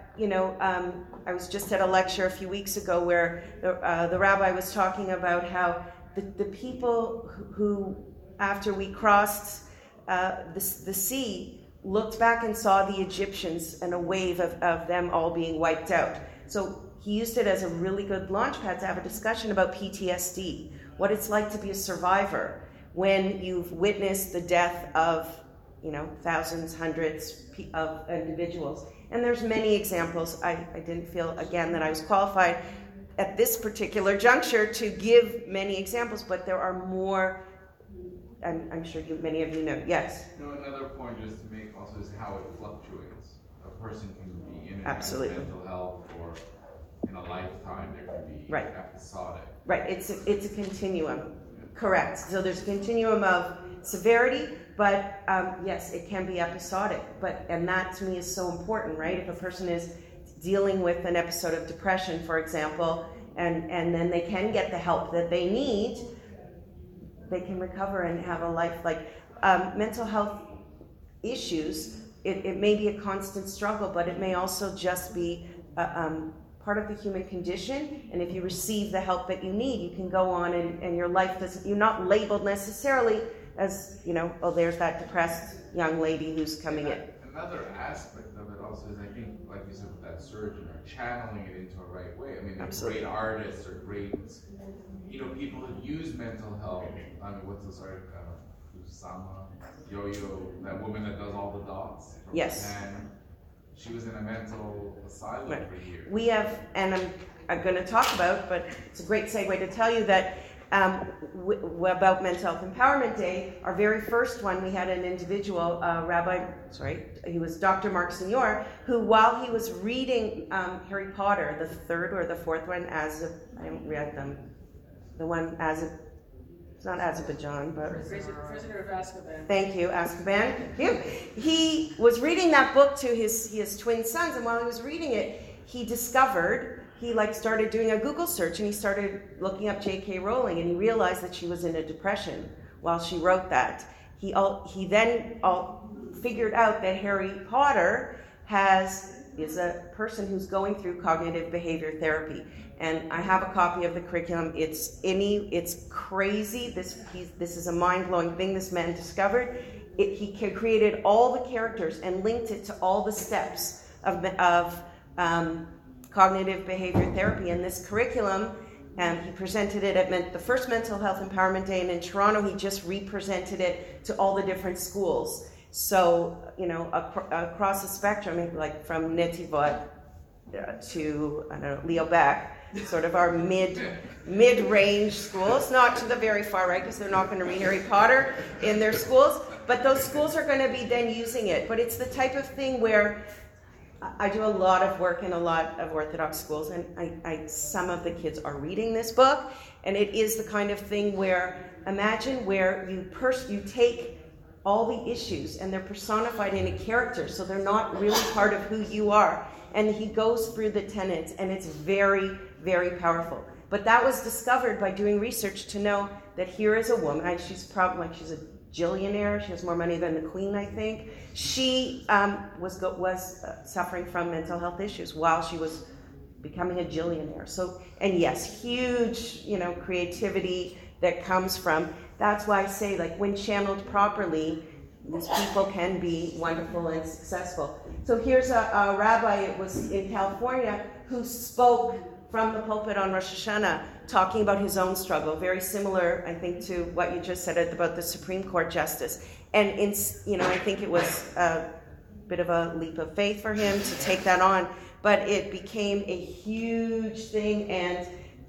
I was just at a lecture a few weeks ago where the rabbi was talking about how the people who, after we crossed the sea, looked back and saw the Egyptians and a wave of them all being wiped out. So he used it as a really good launch pad to have a discussion about PTSD, what it's like to be a survivor when you've witnessed the death of, thousands, hundreds of individuals. And there's many examples. I didn't feel, again, that I was qualified at this particular juncture to give many examples, but there are more. I'm sure many of you know. Yes? No, another point just to make also is how it fluctuates. A person can be in and out of Absolutely. mental health, or in a lifetime there can be Right. episodic. Right, it's a continuum. Correct. So there's a continuum of severity, but yes, it can be episodic. And that to me is so important, right? If a person is dealing with an episode of depression, for example, and then they can get the help that they need, they can recover and have a life. Like mental health issues, it may be a constant struggle, but it may also just be part of the human condition. And if you receive the help that you need, you can go on and your life doesn't, you're not labeled necessarily as, there's that depressed young lady who's coming in. Another aspect of it also is, I think, like you said, with that surgeon, or channeling it into a right way. I mean, there's great artists or great, people who use mental health. I mean, what's this art? Usama, Yo-Yo, that woman that does all the dots from Japan. She was in a mental asylum for years. We have, and I'm going to talk about, but it's a great segue to tell you that about Mental Health Empowerment Day, our very first one, we had an individual, he was Dr. Mark Signor, who while he was reading Harry Potter, the third or the fourth one, I haven't read them, the one it's not Azerbaijan, but... Prisoner of Azkaban. Thank you, Azkaban. He was reading that book to his twin sons, and while he was reading it, he discovered, he started doing a Google search, and he started looking up J.K. Rowling, and he realized that she was in a depression while she wrote that. He then figured out that Harry Potter is a person who's going through cognitive behavior therapy. And I have a copy of the curriculum. It's crazy. This is a mind-blowing thing this man discovered. He created all the characters and linked it to all the steps of cognitive behavior therapy. And this curriculum, and he presented it at the first Mental Health Empowerment Day, and in Toronto he just represented it to all the different schools. So, across the spectrum, like from Netivot, to I don't know, Leo Beck, sort of our mid-range schools, not to the very far right, because they're not going to read Harry Potter in their schools, but those schools are going to be then using it. But it's the type of thing where I do a lot of work in a lot of Orthodox schools, and some of the kids are reading this book, and it is the kind of thing where, imagine where you take all the issues and they're personified in a character, so they're not really part of who you are. And he goes through the tenets, and it's very, very powerful. But that was discovered by doing research to know that here is a woman, she's probably she's a jillionaire, she has more money than the Queen, I think. She was suffering from mental health issues while she was becoming a jillionaire. So, and yes, huge, creativity that comes from. That's why I say, when channeled properly, these people can be wonderful and successful. So here's a rabbi, it was in California, who spoke from the pulpit on Rosh Hashanah, talking about his own struggle, very similar, I think, to what you just said about the Supreme Court justice. And I think it was a bit of a leap of faith for him to take that on, but it became a huge thing, and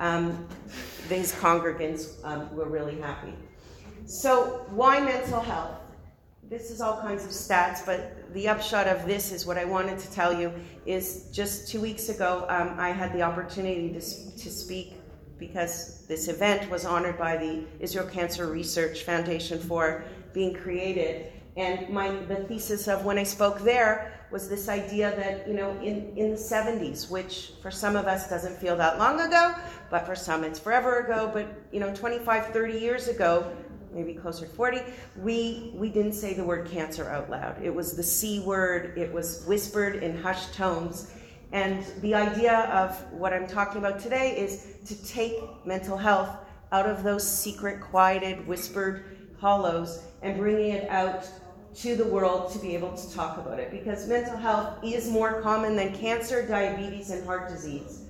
his congregants were really happy. So why mental health? This is all kinds of stats, but the upshot of this is what I wanted to tell you is just 2 weeks ago, I had the opportunity to speak because this event was honored by the Israel Cancer Research Foundation for being created. And the thesis of when I spoke there was this idea that, in the 70s, which for some of us doesn't feel that long ago, but for some it's forever ago, but 25, 30 years ago, maybe closer to 40, we didn't say the word cancer out loud. It was the C word. It was whispered in hushed tones. And the idea of what I'm talking about today is to take mental health out of those secret, quieted, whispered hollows and bringing it out to the world to be able to talk about it. Because mental health is more common than cancer, diabetes, and heart disease.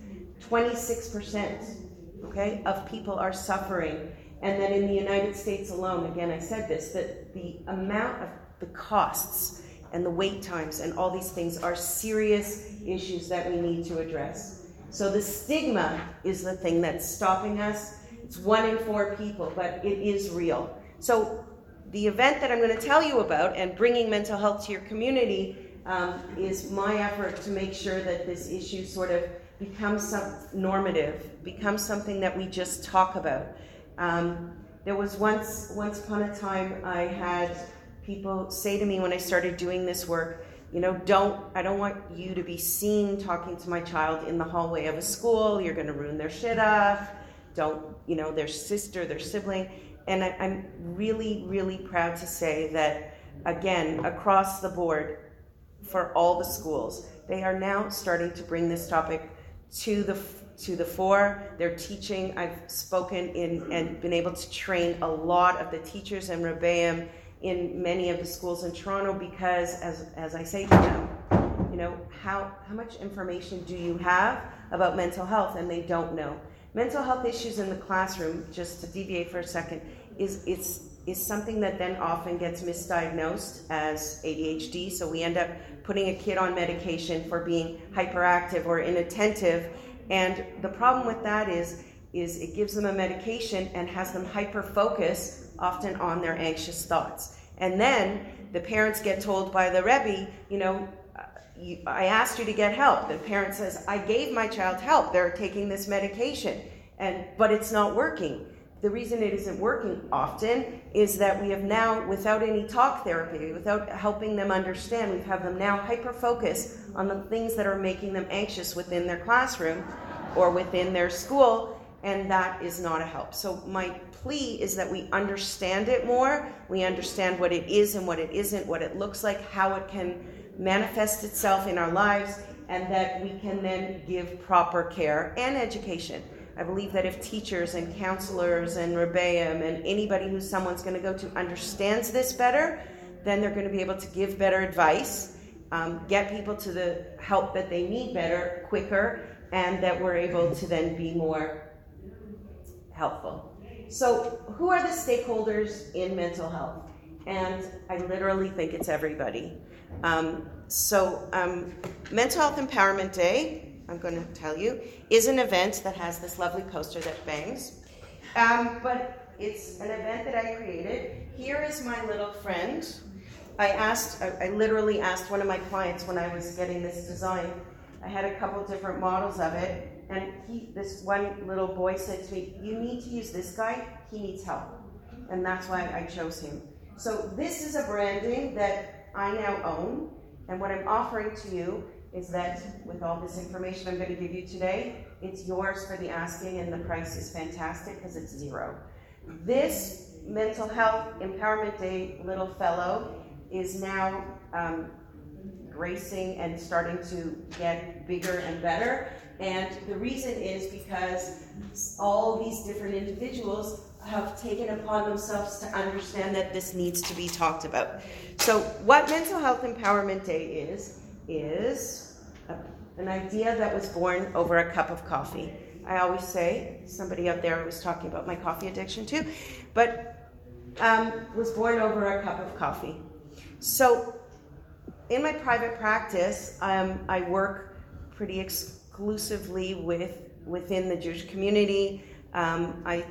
26%, of people are suffering. And that in the United States alone, again, I said this, that the amount of the costs and the wait times and all these things are serious issues that we need to address. So the stigma is the thing that's stopping us. It's 1 in 4 people, but it is real. So the event that I'm going to tell you about and bringing mental health to your community is my effort to make sure that this issue sort of becomes normative, becomes something that we just talk about. There was once upon a time I had people say to me when I started doing this work, I don't want you to be seen talking to my child in the hallway of a school. You're going to ruin their shidduch. Their sister, their sibling. And I'm really, really proud to say that, again, across the board, for all the schools, they are now starting to bring this topic to the fore. They're teaching. I've spoken in and been able to train a lot of the teachers and Rebbeim in many of the schools in Toronto because, as I say to them, how much information do you have about mental health? And they don't know. Mental health issues in the classroom, just to deviate for a second, is something that then often gets misdiagnosed as ADHD. So we end up putting a kid on medication for being hyperactive or inattentive. And the problem with that is it gives them a medication and has them hyper-focus often on their anxious thoughts. And then the parents get told by the Rebbe, I asked you to get help. The parent says, I gave my child help. They're taking this medication, but it's not working. The reason it isn't working often is that we have now, without any talk therapy, without helping them understand, we have them now hyper-focus on the things that are making them anxious within their classroom or within their school, and that is not a help. So my plea is that we understand it more, we understand what it is and what it isn't, what it looks like, how it can manifest itself in our lives, and that we can then give proper care and education. I believe that if teachers and counselors and Rebbeim and anybody who someone's going to go to understands this better, then they're going to be able to give better advice, get people to the help that they need better, quicker, and that we're able to then be more helpful. So who are the stakeholders in mental health? And I literally think it's everybody. Mental Health Empowerment Day, I'm going to tell you, is an event that has this lovely poster that bangs. But it's an event that I created. Here is my little friend. I literally asked one of my clients when I was getting this design. I had a couple different models of it, and this one little boy said to me, "You need to use this guy, he needs help." And that's why I chose him. So this is a branding that I now own, and what I'm offering to you is that with all this information I'm going to give you today, it's yours for the asking, and the price is fantastic because it's $0. This Mental Health Empowerment Day little fellow is now gracing and starting to get bigger and better. And the reason is because all these different individuals have taken upon themselves to understand that this needs to be talked about. So what Mental Health Empowerment Day is an idea that was born over a cup of coffee. I always say, somebody out there was talking about my coffee addiction too, but was born over a cup of coffee. So in my private practice, I work pretty exclusively within the Jewish community. I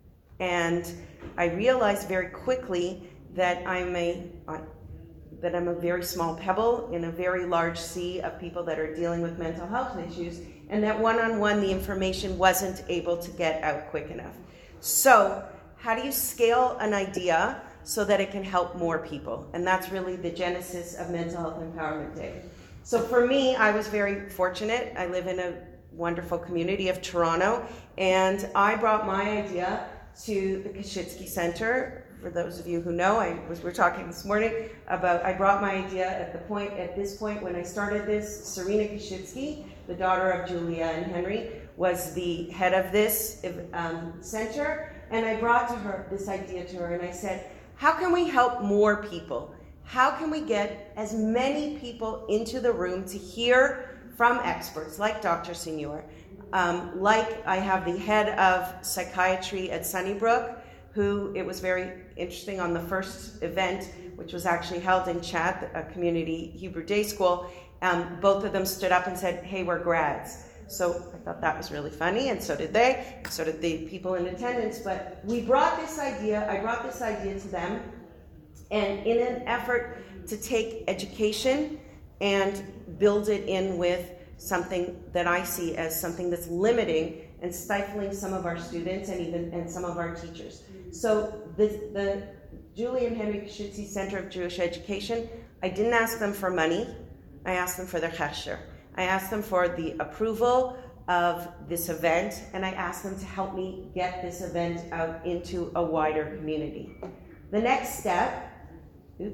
realized very quickly that I'm a very small pebble in a very large sea of people that are dealing with mental health issues, and that one-on-one the information wasn't able to get out quick enough. So how do you scale an idea so that it can help more people? And that's really the genesis of Mental Health Empowerment Day. So for me, I was very fortunate. I live in a wonderful community of Toronto, and I brought my idea to the Koschitzky Center. For those of you who know, we were talking this morning about, I brought my idea at this point when I started this. Serena Koschitzky, the daughter of Julia and Henry, was the head of this center, and I brought this idea to her, and I said, how can we help more people? How can we get as many people into the room to hear from experts like Dr. Senior, like I have the head of psychiatry at Sunnybrook, who, it was very interesting on the first event, which was actually held in Chat, a community Hebrew day school, both of them stood up and said, hey, we're grads. So I thought that was really funny, and so did they, so did the people in attendance. But I brought this idea to them, and in an effort to take education and build it in with something that I see as something that's limiting and stifling some of our students and some of our teachers. So the Julia and Henry Koschitzky Center of Jewish Education, I didn't ask them for money, I asked them for their chesher. I asked them for the approval of this event, and I asked them to help me get this event out into a wider community. The next step, okay,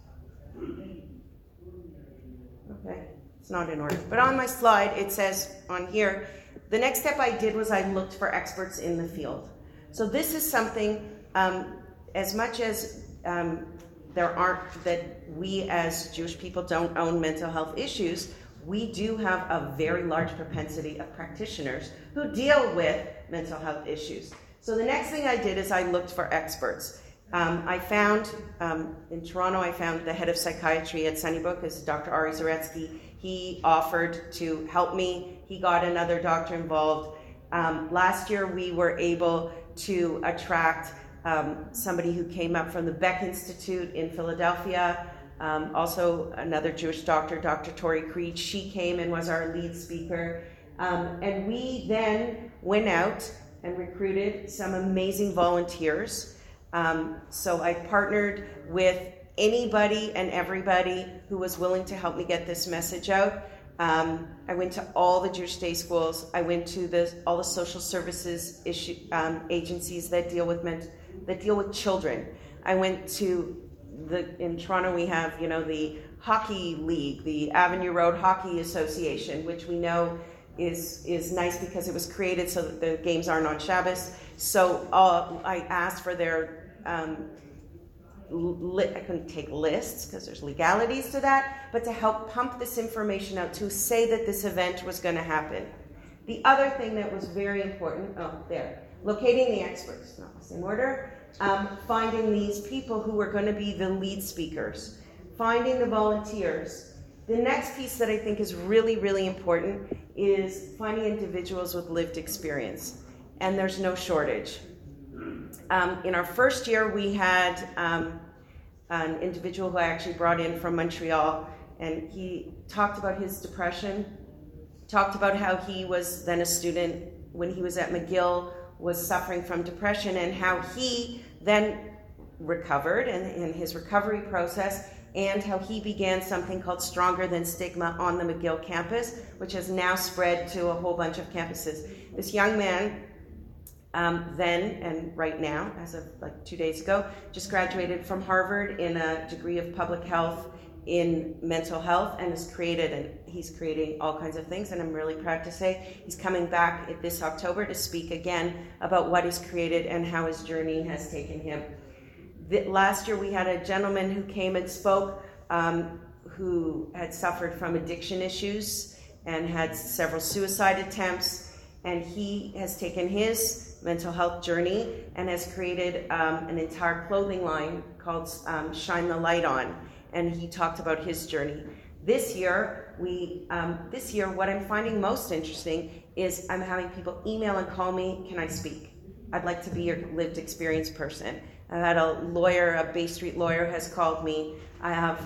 it's not in order, but on my slide it says on here, the next step I did was I looked for experts in the field. So this is something, as much as that we as Jewish people don't own mental health issues, we do have a very large propensity of practitioners who deal with mental health issues. So the next thing I did is I looked for experts. I found, in Toronto, I found the head of psychiatry at Sunnybrook, is Dr. Ari Zaretsky. He offered to help me. He got another doctor involved. Last year, we were able to attract somebody who came up from the Beck Institute in Philadelphia, also another Jewish doctor, Dr. Tori Creed. She came and was our lead speaker. And we then went out and recruited some amazing volunteers. So I partnered with anybody and everybody who was willing to help me get this message out. I went to all the Jewish day schools. I went to all the social services agencies that deal with children. I went to in Toronto we have, the hockey league, the Avenue Road Hockey Association, which we know is nice because it was created so that the games aren't on Shabbos. So I asked for their I couldn't take lists because there's legalities to that, but to help pump this information out, to say that this event was going to happen. The other thing that was very important, locating the experts, not the same order, finding these people who were going to be the lead speakers, finding the volunteers, The next piece that I think is really, really important is finding individuals with lived experience, and there's no shortage. In our first year, we had an individual who I actually brought in from Montreal, and he talked about his depression, talked about how he was then a student when he was at McGill, was suffering from depression, and how he then recovered and in his recovery process, and how he began something called Stronger Than Stigma on the McGill campus, which has now spread to a whole bunch of campuses. This young man then and right now, as of like 2 days ago, just graduated from Harvard in a degree of public health in mental health, and he's creating all kinds of things, and I'm really proud to say he's coming back this October to speak again about what he's created and how his journey has taken him. Last year we had a gentleman who came and spoke who had suffered from addiction issues and had several suicide attempts, and he has taken his mental health journey and has created an entire clothing line called Shine the Light On, and he talked about his journey. This year, what I'm finding most interesting is I'm having people email and call me, can I speak? I'd like to be your lived experience person. I've had a lawyer, a Bay Street lawyer has called me. I have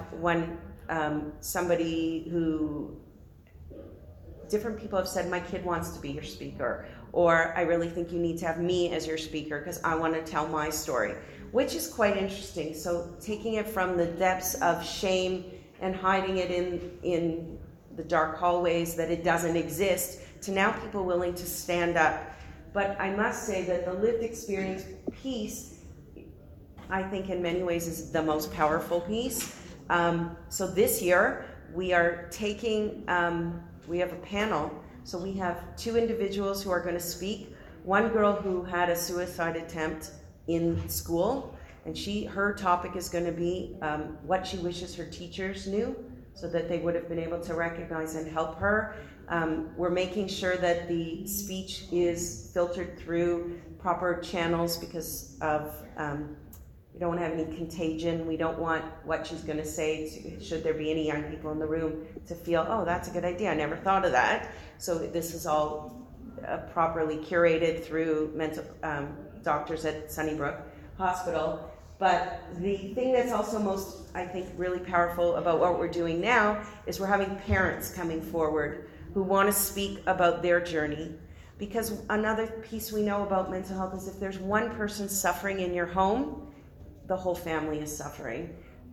somebody who, different people have said, my kid wants to be your speaker, or I really think you need to have me as your speaker because I want to tell my story, which is quite interesting. So taking it from the depths of shame and hiding it in the dark hallways that it doesn't exist, to now people willing to stand up. But I must say that the lived experience piece, I think in many ways is the most powerful piece. So this year we are taking, we have a panel. So we have 2 individuals who are going to speak. One girl who had a suicide attempt in school, and her topic is going to be what she wishes her teachers knew so that they would have been able to recognize and help her. We're making sure that the speech is filtered through proper channels because of we don't want to have any contagion. We don't want what she's going to say, should there be any young people in the room, to feel, oh, that's a good idea, I never thought of that. So this is all properly curated through mental doctors at Sunnybrook Hospital. But the thing that's also most, I think, really powerful about what we're doing now is we're having parents coming forward who want to speak about their journey. Because another piece we know about mental health is if there's one person suffering in your home, the whole family is suffering.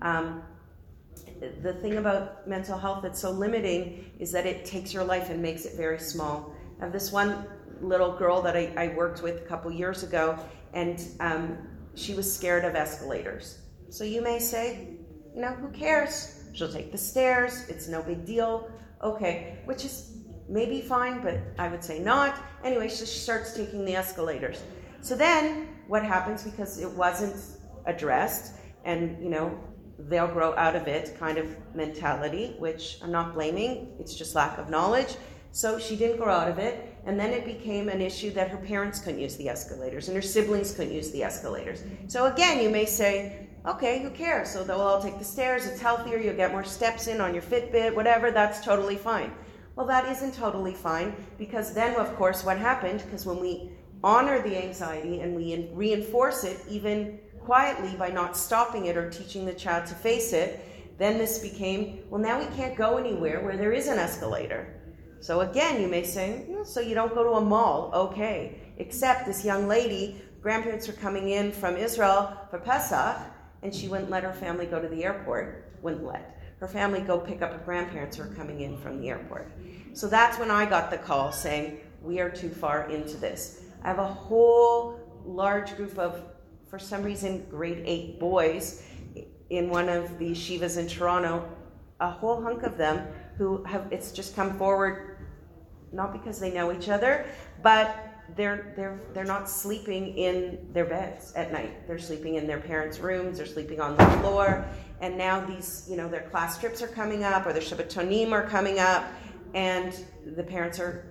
The thing about mental health that's so limiting is that it takes your life and makes it very small. I have this one little girl that I worked with a couple years ago, and she was scared of escalators. So you may say, who cares? She'll take the stairs, it's no big deal. Okay, which is maybe fine, but I would say not. Anyway, so she starts taking the escalators. So then what happens, because it wasn't addressed, and they'll grow out of it kind of mentality, which I'm not blaming, it's just lack of knowledge. So she didn't grow out of it, and then it became an issue that her parents couldn't use the escalators and her siblings couldn't use the escalators. So again, you may say, okay, who cares? So they'll all take the stairs, it's healthier, you'll get more steps in on your Fitbit, whatever, that's totally fine. Well, that isn't totally fine, because then, of course, what happened, because when we honor the anxiety and we reinforce it, even quietly by not stopping it or teaching the child to face it, then this became, well, now we can't go anywhere where there is an escalator. So again, you may say, so you don't go to a mall, okay. Except this young lady, grandparents were coming in from Israel for Pesach, and she wouldn't let her family go to the airport, wouldn't let her family go pick up her grandparents who were coming in from the airport. So that's when I got the call saying, we are too far into this. I have a whole large group of, for some reason, grade 8 boys in one of the yeshivas in Toronto, a whole hunk of them who have, it's just come forward, not because they know each other, but they're not sleeping in their beds at night. They're sleeping in their parents' rooms, they're sleeping on the floor, and now these, their class trips are coming up, or their Shabbatonim are coming up, and the parents are,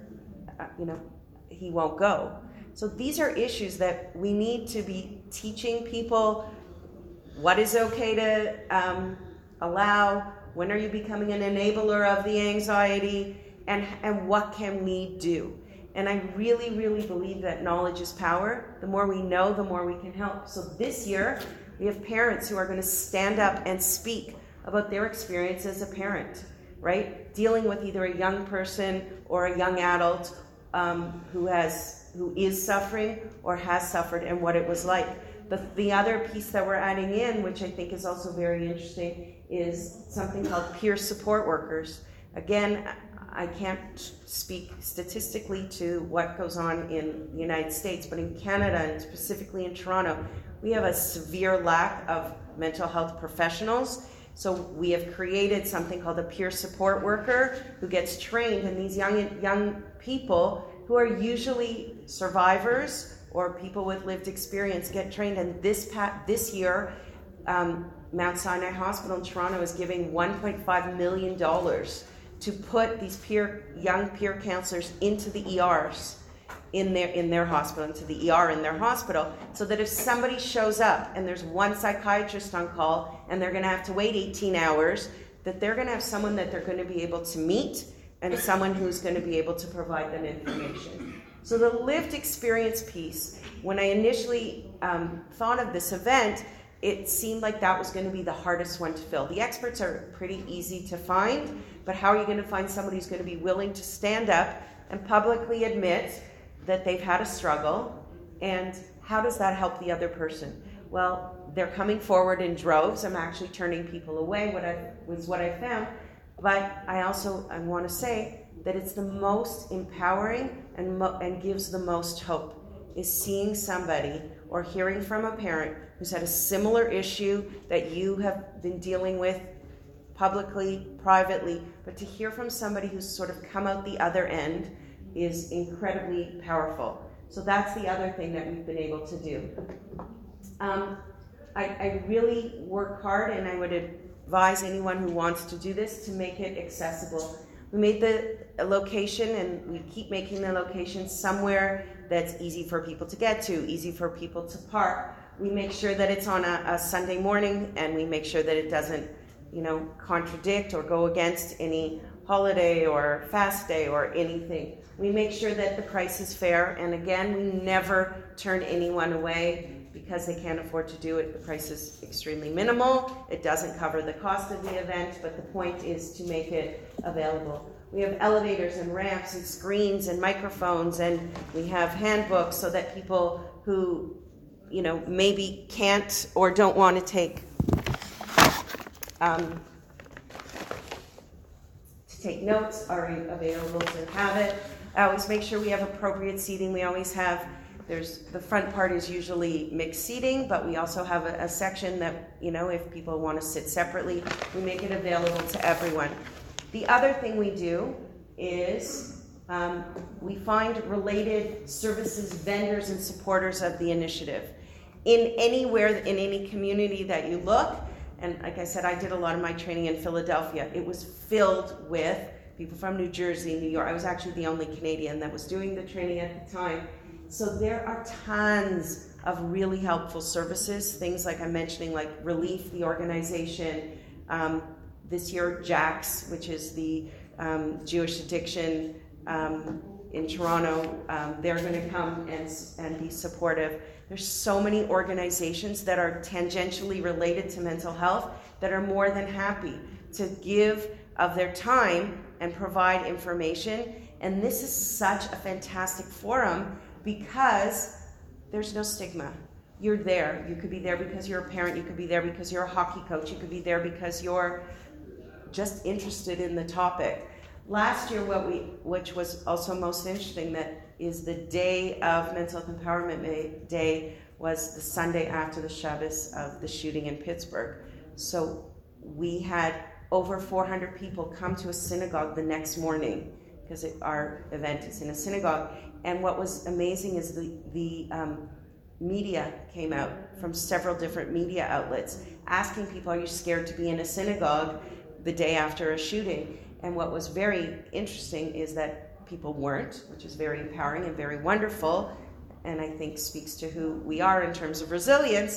he won't go. So these are issues that we need to be teaching people what is okay to allow, When are you becoming an enabler of the anxiety? And what can we do? And I really, really believe that knowledge is power. The more we know, the more we can help. So this year, we have parents who are going to stand up and speak about their experience as a parent, right? Dealing with either a young person or a young adult who is suffering or has suffered, and what it was like. The other piece that we're adding in, which I think is also very interesting, is something called peer support workers. Again, I can't speak statistically to what goes on in the United States, but in Canada, and specifically in Toronto, we have a severe lack of mental health professionals. So we have created something called a peer support worker who gets trained, and these young people who are usually survivors or people with lived experience get trained. And this year, Mount Sinai Hospital in Toronto is giving $1.5 million to put these young peer counselors into the ERs in their hospital, into the ER in their hospital, so that if somebody shows up and there's one psychiatrist on call and they're going to have to wait 18 hours, that they're going to have someone that they're going to be able to meet and someone who's going to be able to provide them information. So the lived experience piece, when I initially thought of this event, it seemed like that was going to be the hardest one to fill. The experts are pretty easy to find, but how are you going to find somebody who's going to be willing to stand up and publicly admit that they've had a struggle, and how does that help the other person? Well, they're coming forward in droves. I'm actually turning people away, what I found, but I want to say that it's the most empowering and gives the most hope, is seeing somebody or hearing from a parent who's had a similar issue that you have been dealing with publicly, privately, but to hear from somebody who's sort of come out the other end is incredibly powerful. So that's the other thing that we've been able to do. I really work hard, and I would advise anyone who wants to do this to make it accessible. We made the location, and we keep making the location somewhere that's easy for people to get to, easy for people to park. We make sure that it's on a Sunday morning, and we make sure that it doesn't, contradict or go against any holiday or fast day or anything. We make sure that the price is fair, and again, we never turn anyone away because they can't afford to do it. The price is extremely minimal. It doesn't cover the cost of the event, but the point is to make it available. We have elevators and ramps and screens and microphones, and we have handbooks so that people who, maybe can't or don't want to take notes are available to have it. I always make sure we have appropriate seating. We always have, the front part is usually mixed seating, but we also have a section that, if people want to sit separately, we make it available to everyone. The other thing we do is we find related services, vendors, and supporters of the initiative. In any community that you look, and like I said, I did a lot of my training in Philadelphia. It was filled with people from New Jersey, New York. I was actually the only Canadian that was doing the training at the time. So there are tons of really helpful services, things like I'm mentioning, like Relief, the organization. This year, JACS, which is the Jewish addiction in Toronto, they're going to come and be supportive. There's so many organizations that are tangentially related to mental health that are more than happy to give of their time and provide information. And this is such a fantastic forum because there's no stigma. You're there. You could be there because you're a parent. You could be there because you're a hockey coach. You could be there because you're just interested in the topic. Last year, which was also most interesting, that is the day of Mental Health Empowerment Day, was the Sunday after the Shabbos of the shooting in Pittsburgh. So we had over 400 people come to a synagogue the next morning because our event is in a synagogue. And what was amazing is the media came out from several different media outlets asking people, are you scared to be in a synagogue the day after a shooting? And what was very interesting is that people weren't, which is very empowering and very wonderful, and I think speaks to who we are in terms of resilience.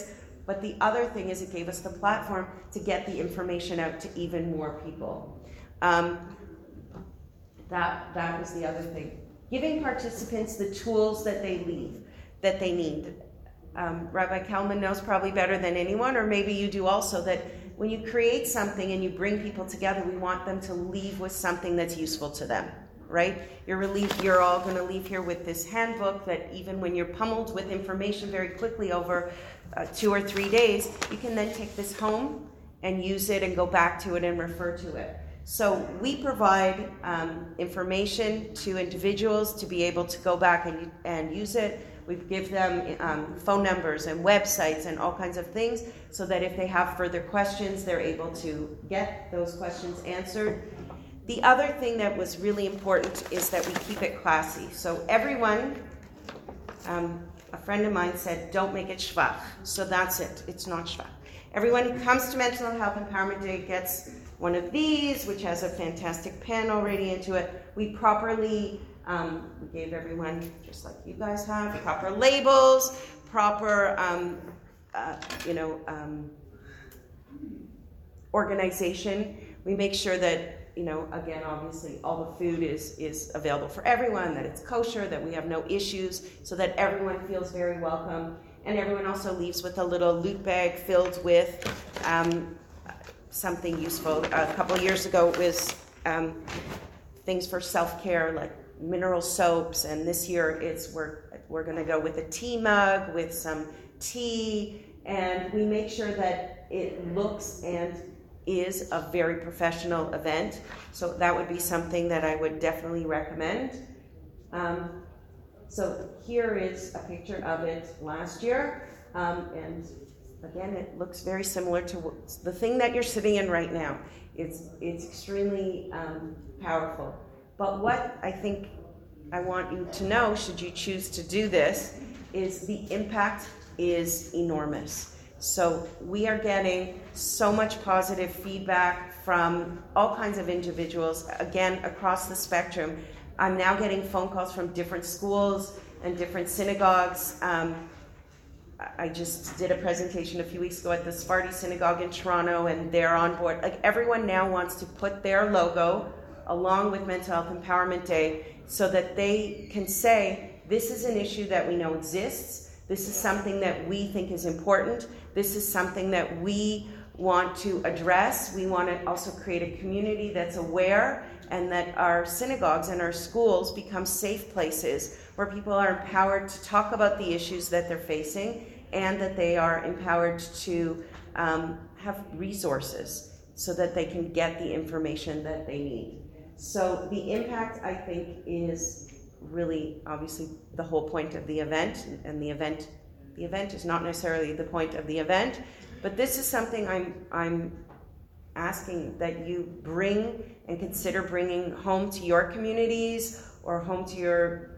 But the other thing is it gave us the platform to get the information out to even more people. That was the other thing. Giving participants the tools that they need. Rabbi Kalman knows probably better than anyone, or maybe you do also, that when you create something and you bring people together, we want them to leave with something that's useful to them, right? You're all going to leave here with this handbook that even when you're pummeled with information very quickly over 2 or 3 days, you can then take this home and use it and go back to it and refer to it. So we provide information to individuals to be able to go back and use it. We give them phone numbers and websites and all kinds of things so that if they have further questions, they're able to get those questions answered. The other thing that was really important is that we keep it classy. So everyone, a friend of mine said, don't make it schwach. So that's it. It's not schwach. Everyone who comes to Mental Health Empowerment Day gets one of these, which has a fantastic pen already into it. We properly, we gave everyone, just like you guys have, proper labels, proper, organization. We make sure that, again, obviously, all the food is available for everyone, that it's kosher, that we have no issues, so that everyone feels very welcome. And everyone also leaves with a little loot bag filled with something useful. A couple of years ago, it was things for self-care, like mineral soaps, and this year we're going to go with a tea mug with some tea, and we make sure that it looks and is a very professional event. So that would be something that I would definitely recommend. So here is a picture of it last year, and again, it looks very similar to the thing that you're sitting in right now. It's extremely powerful. But what I think I want you to know, should you choose to do this, is the impact is enormous. So we are getting so much positive feedback from all kinds of individuals, again, across the spectrum. I'm now getting phone calls from different schools and different synagogues. I just did a presentation a few weeks ago at the Sephardi Synagogue in Toronto, and they're on board. Like, everyone now wants to put their logo along with Mental Health Empowerment Day so that they can say, this is an issue that we know exists. This is something that we think is important. This is something that we want to address. We want to also create a community that's aware, and that our synagogues and our schools become safe places where people are empowered to talk about the issues that they're facing, and that they are empowered to have resources so that they can get the information that they need. So the impact, I think, is really obviously the whole point of the event, and the event is not necessarily the point of the event, but this is something I'm asking that you bring and consider bringing home to your communities or home to your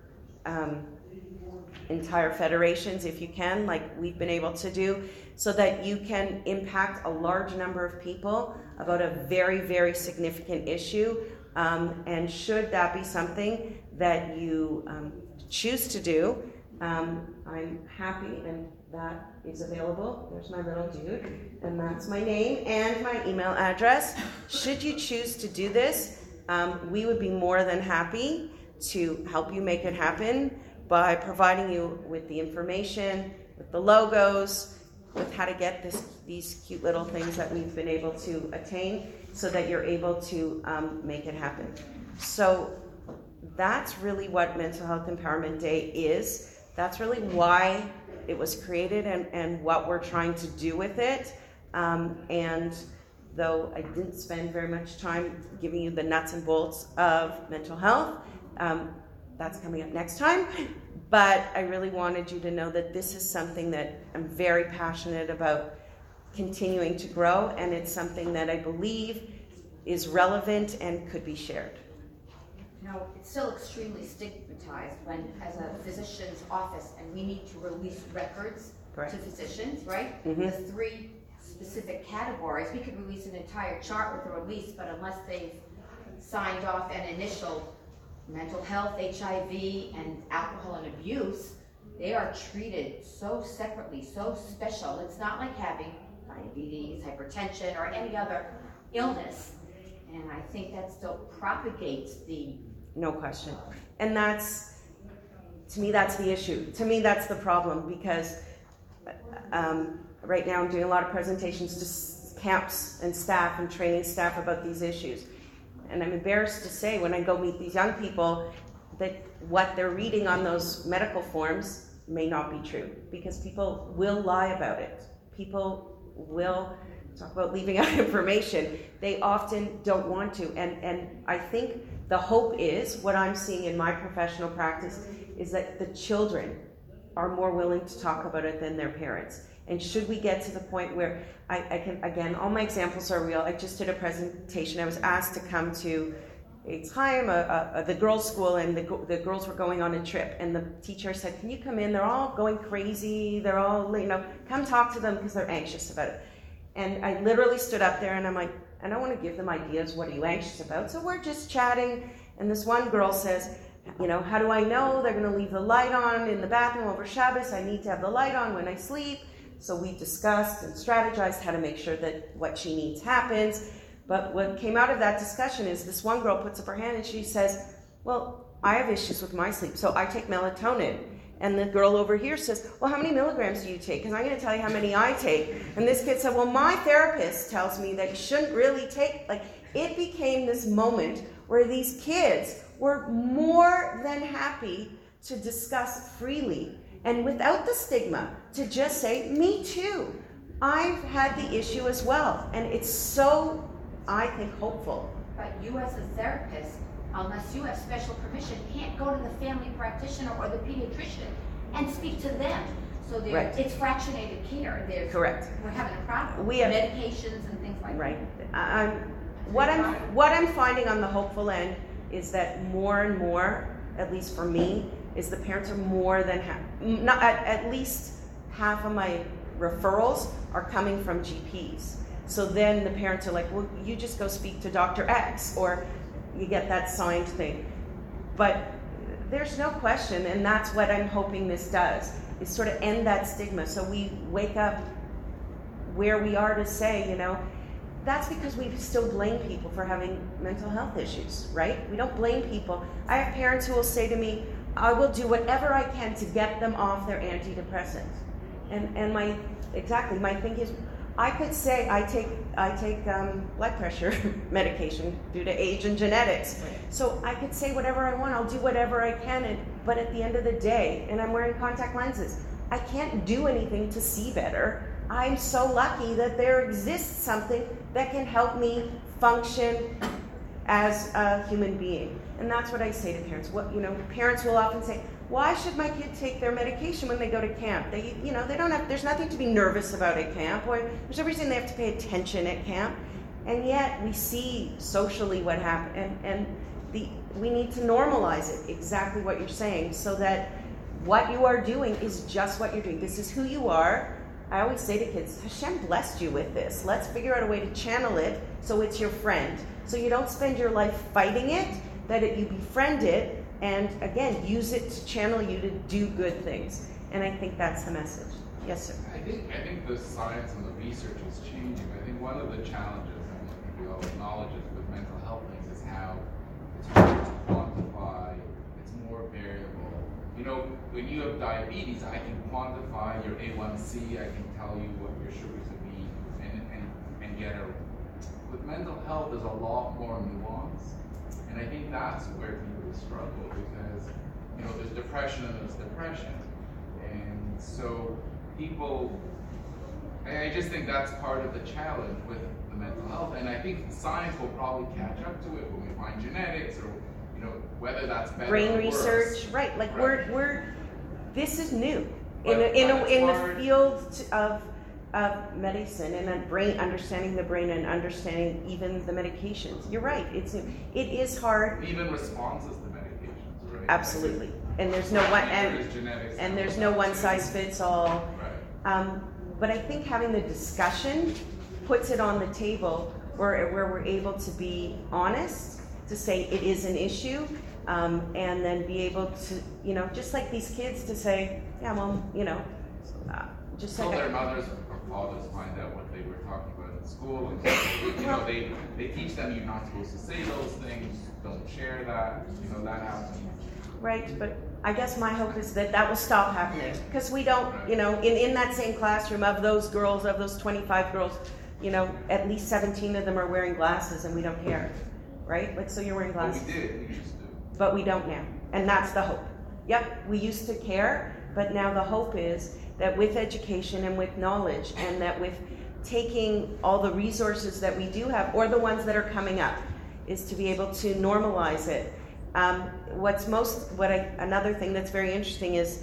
entire federations, if you can, like we've been able to do, so that you can impact a large number of people about a very, very significant issue. And should that be something that you choose to do, I'm happy, and that is available. There's my little dude, and that's my name and my email address. Should you choose to do this, we would be more than happy to help you make it happen by providing you with the information, with the logos, with how to get these cute little things that we've been able to attain so that you're able to make it happen. So that's really what Mental Health Empowerment Day is. That's really why it was created and what we're trying to do with it. And though I didn't spend very much time giving you the nuts and bolts of mental health, that's coming up next time. But I really wanted you to know that this is something that I'm very passionate about continuing to grow, and it's something that I believe is relevant and could be shared. It's still extremely stigmatized when, as a physician's office, and we need to release records to physicians, right? Mm-hmm. The 3 specific categories, we could release an entire chart with a release, but unless they've signed off and initial mental health, HIV, and alcohol and abuse, they are treated so separately, so special. It's not like having diabetes, hypertension, or any other illness. And I think that still propagates the... No question. And that's, to me, that's the issue. To me, that's the problem, because right now I'm doing a lot of presentations to camps and staff and training staff about these issues. And I'm embarrassed to say, when I go meet these young people, that what they're reading on those medical forms may not be true, because people will lie about it. People will talk about leaving out information. They often don't want to. And I think the hope is, what I'm seeing in my professional practice, is that the children are more willing to talk about it than their parents. And should we get to the point where I can, again, all my examples are real. I just did a presentation. I was asked to come to It's Chaim, the girls' school, and the girls were going on a trip. And the teacher said, can you come in? They're all going crazy. They're all, come talk to them because they're anxious about it. And I literally stood up there and I'm like, I don't want to give them ideas. What are you anxious about? So we're just chatting. And this one girl says, how do I know they're going to leave the light on in the bathroom over Shabbos? I need to have the light on when I sleep. So we discussed and strategized how to make sure that what she needs happens. But what came out of that discussion is this one girl puts up her hand and she says, well, I have issues with my sleep, so I take melatonin. And the girl over here says, well, how many milligrams do you take? Because I'm going to tell you how many I take. And this kid said, well, my therapist tells me that you shouldn't really take. It became this moment where these kids were more than happy to discuss freely and without the stigma to just say, me too. I've had the issue as well. And it's so, I think, hopeful. But you as a therapist, unless you have special permission, can't go to the family practitioner or the pediatrician and speak to them. So Right. It's fractionated care. Correct. We're having a problem. We have medications and things like right. that. What I'm finding on the hopeful end is that more and more, at least for me, is the parents are more than at least half of my referrals are coming from GPs. So then the parents are like, well, you just go speak to Dr. X, or you get that signed thing. But there's no question, and that's what I'm hoping this does, is sort of end that stigma. So we wake up where we are to say, that's because we still blame people for having mental health issues, right? We don't blame people. I have parents who will say to me, I will do whatever I can to get them off their antidepressants. And my thing is, I could say I take blood pressure medication due to age and genetics. So I could say whatever I want, I'll do whatever I can, but at the end of the day, and I'm wearing contact lenses, I can't do anything to see better. I'm so lucky that there exists something that can help me function as a human being. And that's what I say to parents. Parents will often say, why should my kid take their medication when they go to camp? They don't have, there's nothing to be nervous about at camp, or there's no reason they have to pay attention at camp. And yet we see socially what happened, and we need to normalize it, exactly what you're saying, so that what you are doing is just what you're doing. This is who you are. I always say to kids, Hashem blessed you with this. Let's figure out a way to channel it so it's your friend. So you don't spend your life fighting it, that you befriend it, and again, use it to channel you to do good things. And I think that's the message. Yes, sir. I think the science and the research is changing. I think one of the challenges, and I think we all acknowledge it with mental health things, is how it's hard to quantify, it's more variable. When you have diabetes, I can quantify your A1C, I can tell you what your sugars would be, and get a... With mental health, there's a lot more nuance. And I think that's where people struggle, because there's depression and there's depression, and so I just think that's part of the challenge with the mental health. And I think science will probably catch up to it when we find genetics, or whether that's better brain or research, worse. right? Right. This is new But in the field of medicine and understanding the brain and understanding even the medications. You're right. It is hard. Even responses to medications, right? Absolutely. And there's no one and there's no one size fits all. Right. But I think having the discussion puts it on the table where we're able to be honest, to say it is an issue, and then be able to, just like these kids to say, yeah, well, just so like their mothers or fathers find out what they were talking about in school, and so, they teach them you're not supposed to say those things, don't share that, that happens. Right, but I guess my hope is that will stop happening, because we don't, in that same classroom of those girls, of those 25 girls, at least 17 of them are wearing glasses and we don't care, right? Like, so you're wearing glasses. But we did, we used to. But we don't now, and that's the hope. Yep, we used to care, but now the hope is that with education and with knowledge, and that with taking all the resources that we do have, or the ones that are coming up, is to be able to normalize it. Another thing that's very interesting is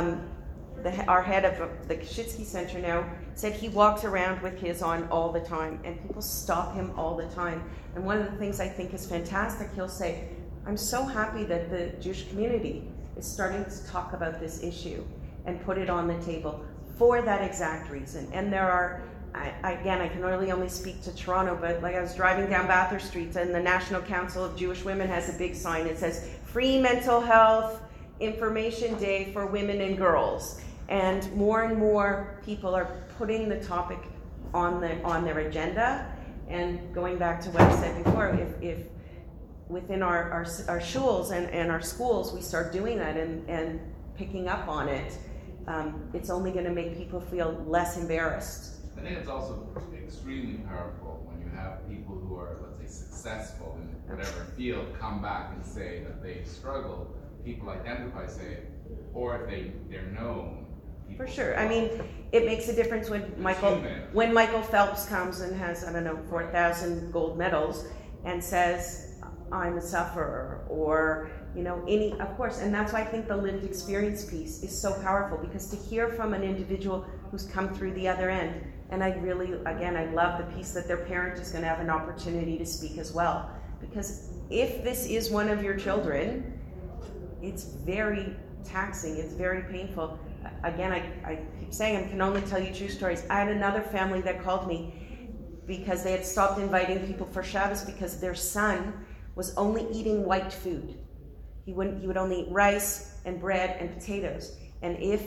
our head of the Kashitsky Center now said he walks around with his on all the time, and people stop him all the time. And one of the things I think is fantastic, he'll say, I'm so happy that the Jewish community is starting to talk about this issue and put it on the table for that exact reason. And there are, I can only speak to Toronto, but like I was driving down Bathurst Street, and the National Council of Jewish Women has a big sign. It says, Free Mental Health Information Day for Women and Girls. And more people are putting the topic on their agenda. And going back to what I said before, if within our shuls and our schools we start doing that and picking up on it, it's only going to make people feel less embarrassed. I think it's also extremely powerful when you have people who are, let's say, successful in whatever field come back and say that they struggle. People identify, say it, or if they're known. For sure. I mean, it makes a difference when Michael Phelps comes and has, 4,000 gold medals and says, I'm a sufferer, or, of course, and that's why I think the lived experience piece is so powerful, because to hear from an individual who's come through the other end, and I love the piece that their parent is going to have an opportunity to speak as well, because if this is one of your children, it's very taxing, it's very painful. Again, I keep saying I can only tell you true stories. I had another family that called me because they had stopped inviting people for Shabbos because their son was only eating white food. He would only eat rice and bread and potatoes. And if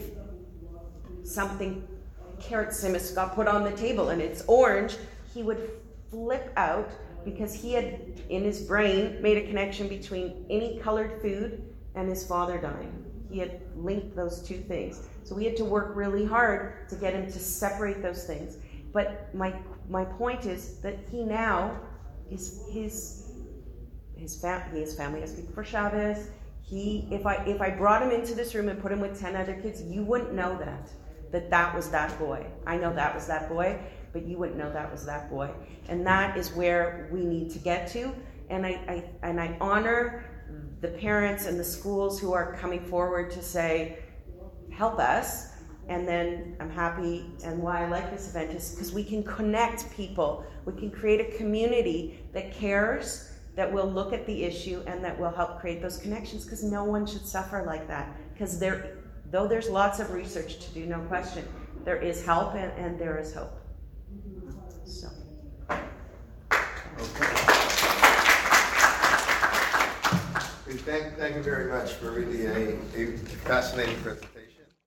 something, carrot simis, got put on the table and it's orange, he would flip out because he had, in his brain, made a connection between any colored food and his father dying. He had linked those two things. So we had to work really hard to get him to separate those things. But my point is that he now is his family has people for Shabbos. If I brought him into this room and put him with 10 other kids, you wouldn't know that was that boy. I know that was that boy, but you wouldn't know that was that boy. And that is where we need to get to. And I honor the parents and the schools who are coming forward to say, help us. And then I'm happy, and why I like this event is because we can connect people. We can create a community that cares, that will look at the issue, and that will help create those connections, because no one should suffer like that. Because though there's lots of research to do, no question, there is help and there is hope. So. Thank you very much for really a fascinating presentation.